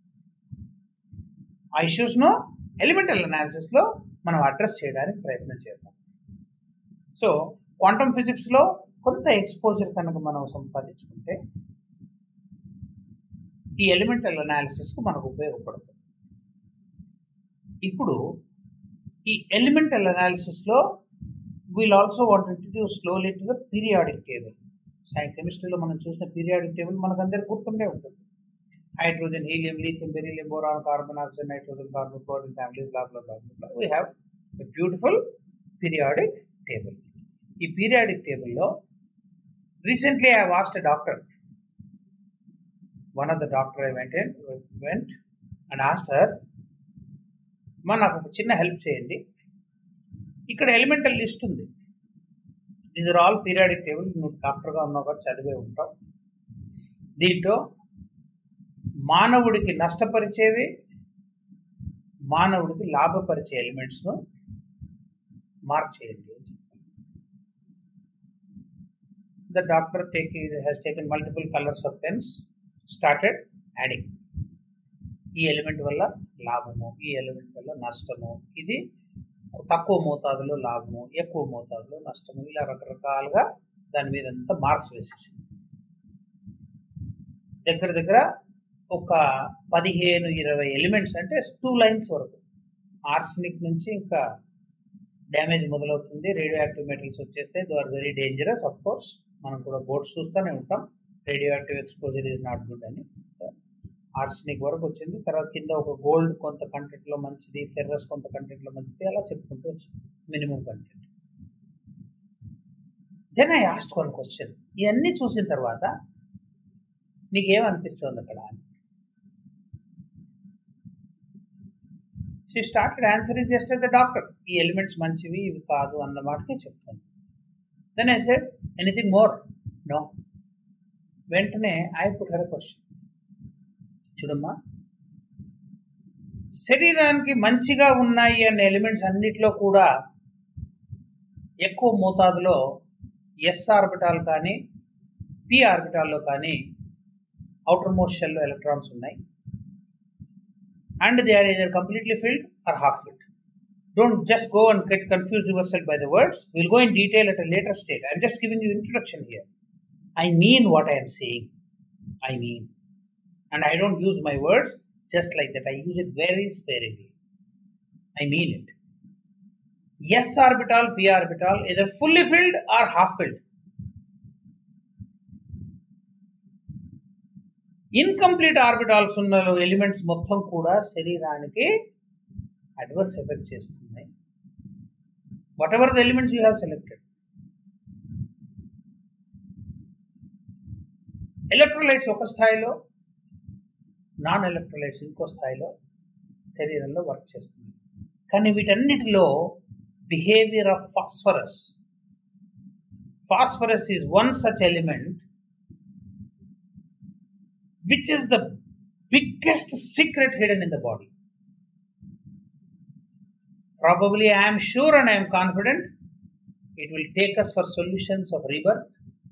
ఆ ఇష్యూస్ను elemental అనాలిసిస్లో మనం address చేయడానికి ప్రయత్నం చేద్దాం. So quantum ఫిజిక్స్లో కొంత ఎక్స్పోజర్ కనుక మనం సంపాదించుకుంటే ఈ ఎలిమెంటల్ అనాలిసిస్కు మనకు ఉపయోగపడుతుంది. ఇప్పుడు ఈ ఎలిమెంటల్ అనాలిసిస్లో we'll also want to introduce slowly to the periodic table. కెమిస్ట్రీలో మనం చూసిన పీరియాడిక్ టేబుల్ మనకు అందరికీ గుర్తుండే ఉంటుంది. Hydrogen, helium, lithium, beryllium, boron, carbon, oxygen, nitrogen, carbon, chlorine families, blah blah blah blah. We have a beautiful periodic table. ఈ periodic టేబుల్లో recently I have asked a doctor, one of the doctor I went and asked her, నాకు ఒక చిన్న help చేయండి, ఇక్కడ elemental list ఉంది, these are all periodic table, నువ్వు డాక్టర్గా ఉన్నావు కూడా చదివే ఉంటావు, దీంట్లో మానవుడికి నష్టపరిచేవి, మానవుడికి లాభపరిచే ఎలిమెంట్స్ను మార్క్ చేయండి. The doctor has taken multiple colors of pens, started adding. ఈ ఎలిమెంట్ వల్ల లాభము, ఈ ఎలిమెంట్ వల్ల నష్టము, ఇది తక్కువ మోతాదులో లాభము, ఎక్కువ మోతాదులో నష్టము, ఇలా రకరకాలుగా దాని మీద అంతా మార్క్స్ వేసేసింది. దగ్గర దగ్గర ఒక 15-20 ఎలిమెంట్స్, అంటే 2 లైన్స్ వరకు. ఆర్సెనిక్ నుంచి ఇంకా డ్యామేజ్ మొదలవుతుంది, రేడియో యాక్టివ్ మెటల్స్ వచ్చేస్తే they are very dangerous. Of course మనం కూడా బోర్డ్స్ చూస్తూనే ఉంటాం, radioactive exposure is not good అని. ఆర్సెనిక్ వరకు వచ్చింది, తర్వాత కింద ఒక గోల్డ్ కొంత కంటెంట్లో మంచిది, ఫెర్రస్ కొంత కంటెంట్లో మంచిది, అలా చెప్పుకుంటూ వచ్చింది minimum content. Then I asked one question, ఇవన్నీ చూసిన తర్వాత నీకేమనిపిస్తుంది అక్కడ అని. She started answering just as a doctor, ఈ ఎలిమెంట్స్ మంచివి ఇవి కాదు అన్న మాటకే చెప్తాను. Then I said anything more? No. వెంటనే I put her a question, చూడమ్మా, శరీరానికి మంచిగా ఉన్నాయి అనే ఎలిమెంట్స్ అన్నిట్లో కూడా ఎక్కువ మోతాదులో ఎస్ ఆర్బిటాల్ కానీ పి ఆర్బిటాల్లో కానీ outer most shell లో ఎలక్ట్రాన్స్ ఉన్నాయి, and they are either completely filled or half filled. Don't just go and get confused yourself by the words. We'll go in detail at a later stage. I'm just giving you introduction here. I mean what I am saying. I mean, and I don't use my words just like that. I use it very sparingly. I mean it. S orbital, p orbital, either fully filled or half filled. Incomplete orbitals ఉన్న elements మొత్తం కూడా శరీరానికి adverse effect చేస్తున్నాయి. Whatever the elements you have selected. Electrolytes ఒక స్థాయిలో, non electrolytes ఇంకో స్థాయిలో శరీరంలో వర్క్ చేస్తున్నాయి. కానీ వీటన్నిటిలో behaviour of phosphorus is one such element which is the biggest secret hidden in the body. Probably I am sure and I am confident it will take us for solutions of rebirth.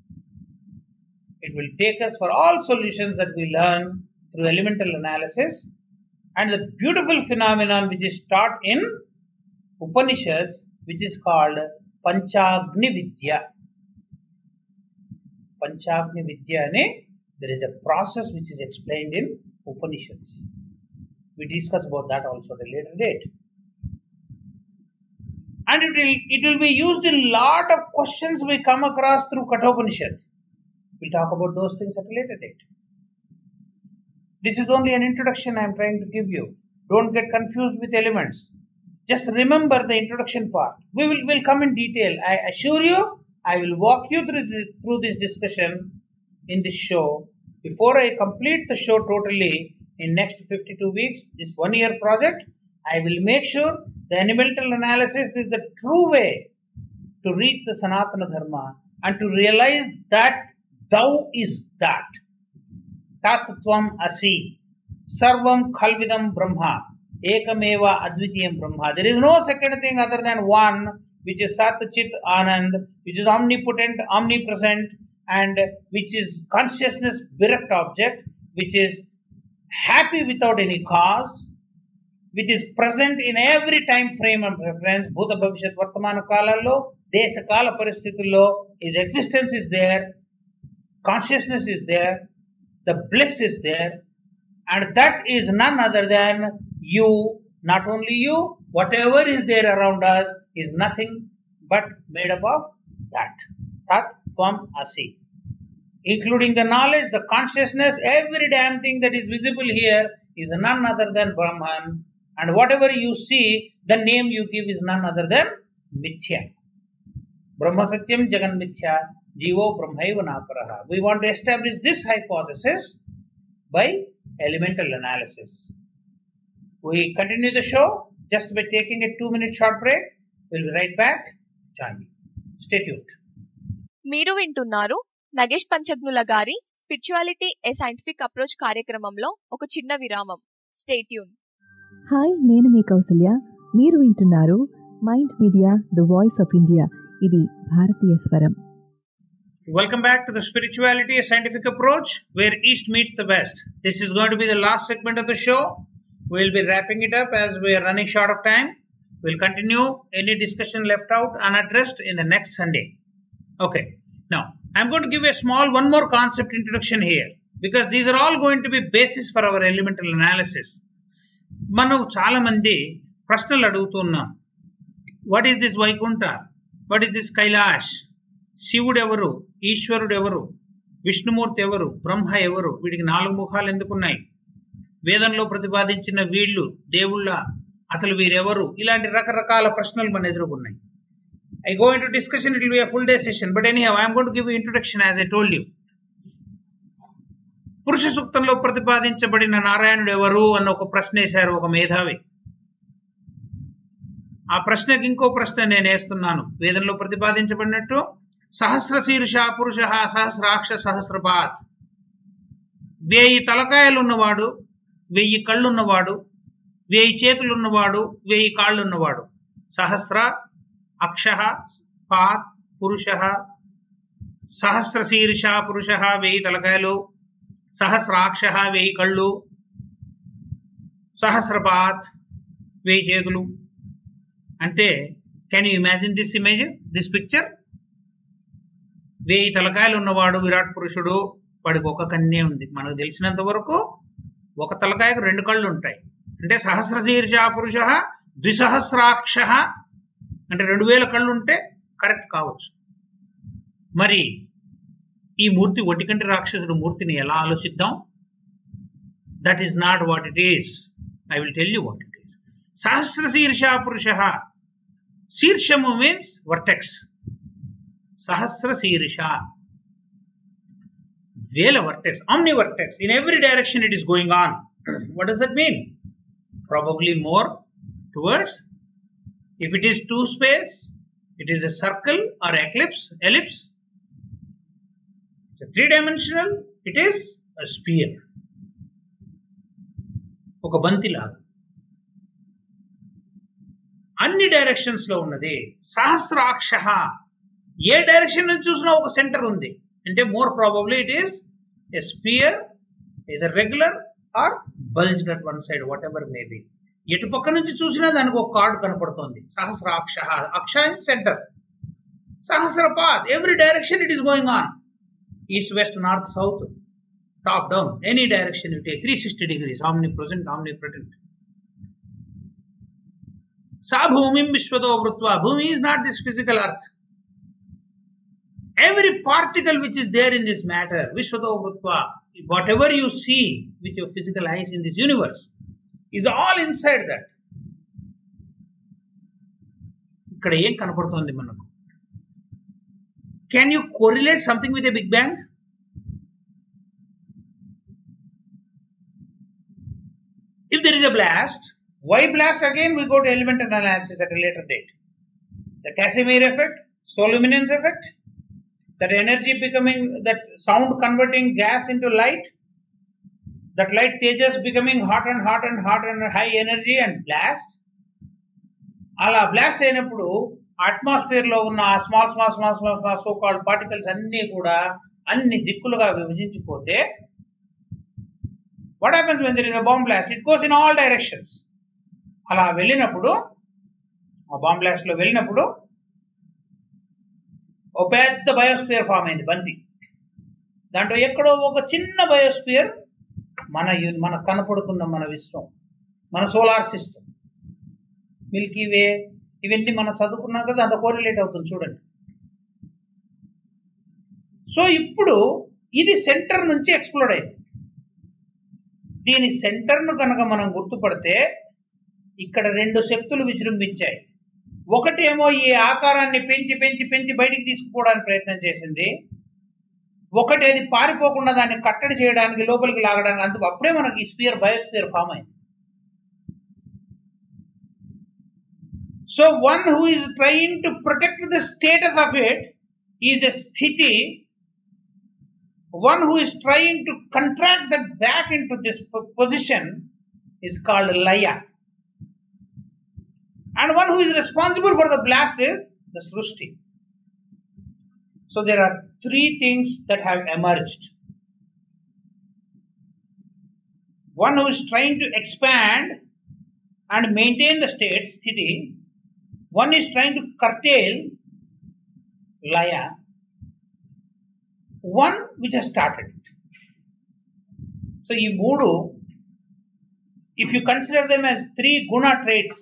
It will take us for all solutions that we learn through elemental analysis, and the beautiful phenomenon which is taught in Upanishads, which is called Panchagni Vidya. Panchagni Vidya ane there is a process which is explained in Upanishads. We discuss about that also at a later date. And it will be used in lot of questions we come across through Kathopanishad. We'll talk about those things at a later date. This is only an introduction I am trying to give you. Don't get confused with elements. Just remember the introduction part. We will come in detail. I assure you, I will walk you through this discussion in this show. Before I complete the show totally in next 52 weeks, this 1 year project, I will make sure the elemental analysis is the true way to reach the Sanatana Dharma and to realize that thou is that. Tat Tvam Asi. Sarvam Khalvidam Brahma. Ekameva Advitiyam Brahma. There is no second thing other than one, which is Sat Chit Anand, which is omnipotent, omnipresent, and which is consciousness bereft object, which is happy without any cause, which is present in every time frame of reference. Bhuta Bhavishyat Vartamana Kalallo, Desa Kala Paristhitullo, his existence is there, consciousness is there, the bliss is there, and that is none other than you. Not only you, whatever is there around us is nothing but made up of that. Tat Tvam Asi. Including the knowledge, the consciousness, every damn thing that is visible here is none other than Brahman. And whatever you see, the name you give is none other than Mithya. Brahma Satyam Jagan Mithya, Jivo Brahmaiva Naparaha. We want to establish this hypothesis by elemental analysis. We continue the show just by taking a 2-minute short break. We'll be right back. Join me. Stay tuned. మీరు వింటున్నారు నగేష్ పంచగ్నుల గారి spirituality a scientific approach కార్యక్రమంలో ఒక చిన్న విరామం. Stay tune. Hi, నేను మీ కౌసల్య. మీరు వింటున్నారు Mind Media the voice of India. ఇది భారతీయ స్వరం. Welcome back to the Spirituality a Scientific Approach, where East meets the West. This is going to be the last segment of the show. We'll be wrapping it up as we are running short of time. We'll continue any discussion left out unaddressed in the next Sunday. Okay. Now, I'm going to give a small one more concept introduction here, because these are all going to be basis for our elemental analysis. మనం చాలా మంది ప్రశ్నలు అడుగుతున్నాం. What is this Vaikuntha, what is this Kailash, శివుడు ఎవరు, ఈశ్వరుడు ఎవరు, విష్ణుమూర్తి ఎవరు, బ్రహ్మ ఎవరు, వీటికి 4 ముఖాలు ఎందుకున్నాయి, వేదంలో ప్రతిపాదించిన వీళ్ళు దేవుళ్ళ, అసలు వీరెవరు, ఇలాంటి రకరకాల ప్రశ్నలు మన ఎదురుకున్నాయి. I go into discussion, it will be a full day session, but anyhow I am going to give you introduction as I told you. పురుష సూక్తంలో ప్రతిపాదించబడిన నారాయణుడు ఎవరు అన్న ఒక ప్రశ్న వేశారు ఒక మేధావి. ఆ ప్రశ్నకి ఇంకో ప్రశ్న నేను వేస్తున్నాను. వేదంలో ప్రతిపాదించబడినట్టు సహస్రశీర్ష పురుష సహస్రాక్ష సహస్రపాత్, 1000 తలకాయలు ఉన్నవాడు, 1000 కళ్ళున్నవాడు, 1000 చేతులున్నవాడు, 1000 కాళ్ళున్నవాడు. సహస్ర అక్ష పాత్ పురుష, సహస్రశీర్ష పురుష 1000 తలకాయలు, సహస్రాక్ష 1000 కళ్ళు, సహస్రపాత్ 1000 చేతులు. అంటే can you imagine this image, this picture? 1000 తలకాయలు ఉన్నవాడు విరాట్ పురుషుడు, వాడికి ఒక కన్నే ఉంది. మనకు తెలిసినంత వరకు ఒక తలకాయకు 2 కళ్ళు ఉంటాయి. అంటే సహస్రశీర్ష పురుష ద్విసహస్రాక్ష అంటే 2000 కళ్ళు ఉంటే కరెక్ట్ కావచ్చు. మరి ఈ మూర్తి ఒటికంటి రాక్షసుడు మూర్తిని ఎలా ఆలోచిద్దాం? That is not what it is. I will tell you what it is. సహస్రశీర్ష పురుష, శీర్షము మీన్స్ వర్టెక్స్, సహస్రశీర్ష 1000 vertex, omni vertex, in every direction it is going on. What does that mean? Probably more towards, if it is 2 space, it is a circle or ellipse. So 3-dimensional, it is a sphere, ఒక బంతి లాగా అన్ని directions లో ఉన్నది. సహస్రాక్ష, ఏ direction నుంచి చూసినా ఒక centre ఉంది. అంటే more probably it is a sphere, either regular or bulged at one side, whatever may be. ఎటు పక్క నుంచి చూసినా దానికి ఒక కార్డు కనపడుతుంది. సహస్రాక్ష, అక్ష ఇన్ సెంటర్. సహస్రపాత్, every direction it is going on. East west north south top down, any direction you take, 360 degrees, omnipresent, omnipotent. Sa bhumim vishwato vrutva. Bhumi is not this physical earth. Every particle which is there in this matter, vishwato vrutva, whatever you see with your physical eyes in this universe is all inside that. ఇక్కడ ఏం కనపడుతుంది మనకు? Can you correlate something with a Big Bang? If there is a blast, why blast? Again we go to elemental analysis at a later date. The Casimir effect, Solomon's effect, that energy becoming, that sound converting gas into light, that light tejas becoming hot and hot and hot and high energy and blast. అలా blast అయినప్పుడు atmosphere లో ఉన్న small small small small small so called particles అన్నీ కూడా అన్ని దిక్కులుగా విభజించిపోతే what happens when there is a bomb blast? It goes in all directions. అలా వెళ్ళినప్పుడు, ఆ బాంబ్ బ్లాస్ట్ లో వెళ్ళినప్పుడు ఒక పెద్ద బయోస్ఫియర్ ఫామ్ అయింది, బంతి. దాంట్లో ఎక్కడో ఒక చిన్న బయోస్ఫియర్ మన కనపడుతున్న మన విశ్వం, మన సోలార్ సిస్టమ్, మిల్కీ వే, ఇవన్నీ మనం చదువుకున్నాం కదా, అంత కోరిలేట్ అవుతుంది చూడండి. సో ఇప్పుడు ఇది సెంటర్ నుంచి ఎక్స్ప్లోడ్ అయింది. దీని సెంటర్ను కనుక మనం గుర్తుపడితే ఇక్కడ రెండు శక్తులు విజృంభించాయి. ఒకటేమో ఈ ఆకారాన్ని పెంచి పెంచి పెంచి బయటికి తీసుకుపోవడానికి ప్రయత్నం చేసింది, ఒకటి అది పారిపోకుండా దాన్ని కట్టడి చేయడానికి, లోపలికి లాగడానికి. అందుకు అప్పుడే మనకి ఈ స్పియర్, బయోస్పియర్ ఫామ్ అయింది. So one who is trying to protect the status of it is a sthiti. One who is trying to contract that back into this position is called laya. And one who is responsible for the blast is the srushti. So there are three things that have emerged. One who is trying to expand and maintain the state, sthiti. One is trying to curtail, laya. One which has started it. So, ఈ మూడు, if you consider them as three guna traits,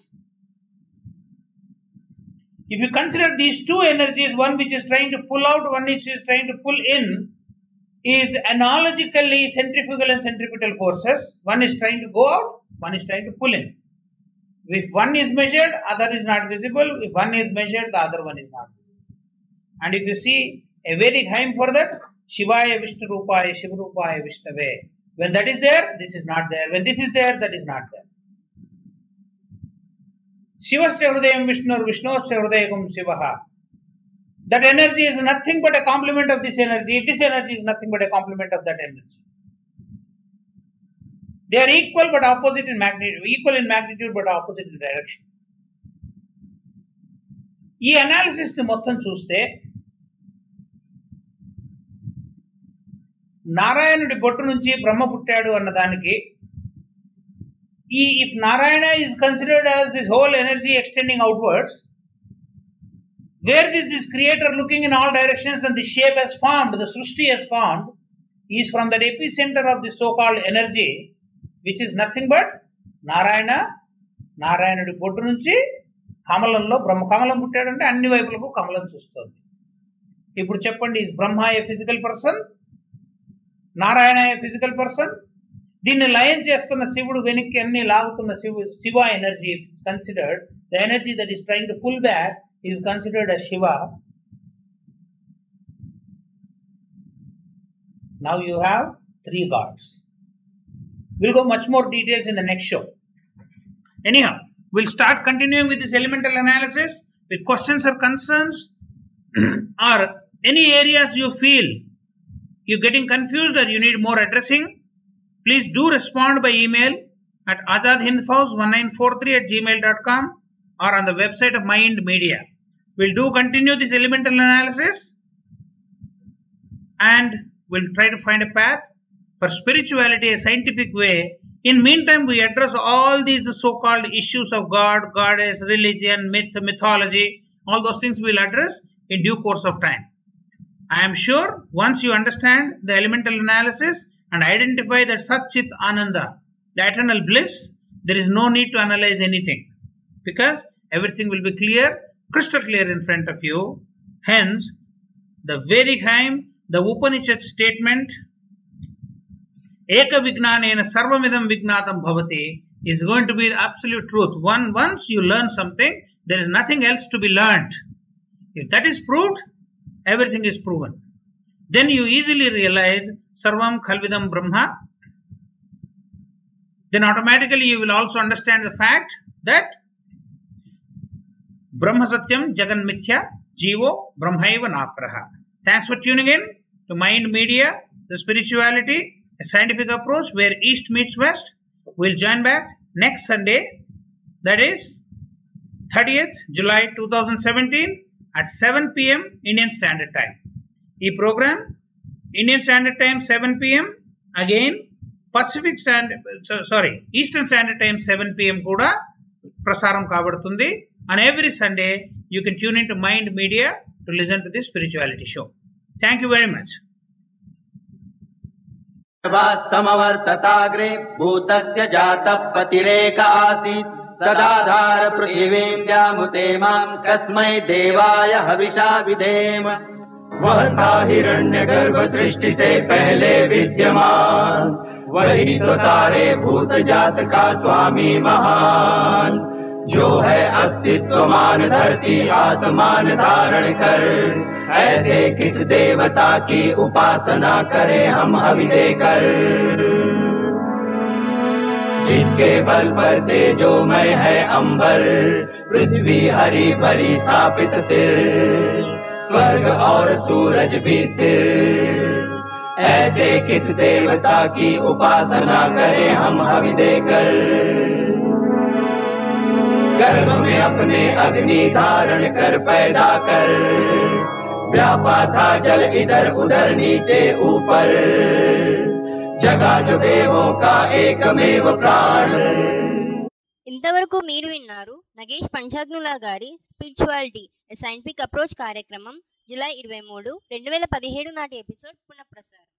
if you consider these two energies, one which is trying to pull out, one which is trying to pull in, is analogically centrifugal and centripetal forces. One is trying to go out, one is trying to pull in. If one is measured, other is not visible. If one is measured, the other one is not visible. And if you see a Vedic hymn for that, Shivaya Vishnu Rupaya Shiva Rupaya Vishnave. When that is there, this is not there. When this is there, that is not there. Shivasya Hrudayam Vishnu, Vishnusya Hrudayam Shivaha. That energy is nothing but a complement of this energy. This energy is nothing but a complement of that energy. They are equal but opposite in magnitude, equal in magnitude but opposite in direction. ఈ analysis ని మొత్తం చూస్తే నారాయణుడి బొట్టు నుంచి బ్రహ్మ పుట్టాడు అన్నదానికి, if Narayana is considered as this whole energy extending outwards, where is this creator looking in all directions and the shape has formed, the Srushti has formed, is from that epicenter of the so-called energy, which is nothing but Narayana. నారాయణుడి బొట్టు నుంచి కమలంలో బ్రహ్మ, కమలం పుట్టాడంటే అన్ని వైపులకు కమలం చూస్తుంది. ఇప్పుడు చెప్పండి, is Brahma a physical person, Narayana a physical person? దీన్ని లయం చేస్తున్న శివుడు, వెనక్కి అన్ని లాగుతున్న Shiva energy is considered, the energy that is trying to pull back is considered as Shiva. Now you have three gods. We'll go much more details in the next show. Anyhow, we'll start continuing with this elemental analysis. With questions or concerns or any areas you feel you're getting confused or you need more addressing, please do respond by email at azadhindhouse1943@gmail.com or on the website of Mind Media. We'll do continue this elemental analysis and we'll try to find a path for spirituality, a scientific way. In meantime, we address all these so-called issues of God, goddess, religion, myth, mythology. All those things we'll address in due course of time. I am sure once you understand the elemental analysis and identify that Sat Chit Ananda, the eternal bliss, there is no need to analyze anything, because everything will be clear, crystal clear in front of you. Hence, the Vedic hymn, the Upanishad statement, Eka Vijnanena Sarvamidam Vijnatam Bhavati is going to be the absolute truth. Once you learn something, there is nothing else to be learned. If that is proved, everything is proven. Then you easily realize Sarvam Khalvidam Brahma. Then automatically you will also understand the fact that Brahma Satyam Jagan Mithya Jivo Brahmaiva Napraha. Thanks for tuning in to Mind Media, the spirituality, a scientific approach where East meets West. We'll join back next Sunday, that is 30th July 2017 at 7 p.m. Indian Standard Time. ఈ programme Indian Standard Time 7 p.m. Again Eastern Standard Time 7 p.m. కూడా ప్రసారం కాబడుతుంది. On every Sunday, you can tune into Mind Media to listen to this spirituality show. Thank you very much. समवर्तताग्रे भूतस्य जातः पतिरेक आसीत् सदाधार पृथिवीं व्यामुते मां कस्मै देवाय हविषा विधेम। वह था हिरण्यगर्भ सृष्टि से पहले विद्यमान, वही तो सारे भूत जात का स्वामी महान, जो है अस्तित्वमान धरती आसमान धारण कर। ऐसे किस देवता की उपासना करें हम हवि देकर, जिसके बल पर तेजोमय है अंबर, पृथ्वी हरी भरी स्थापित सिर, स्वर्ग और सूरज भी स्थिर। ऐसे किस देवता की उपासना करें हम हवि देकर, गर्भ में अपने अग्नि धारण कर पैदा कर, व्यापा था जल इधर उधर नीचे ऊपर, जगा जो देवों का एकमेव प्राण। ఇంతవరకు మీరు విన్నారు నగేష్ పంచాగ్నుల గారి స్పిరిచువాలిటీ సైంటిఫిక్ అప్రోచ్ కార్యక్రమం జూలై 23, 2017 నాటి ఎపిసోడ్ పునఃప్రసారం.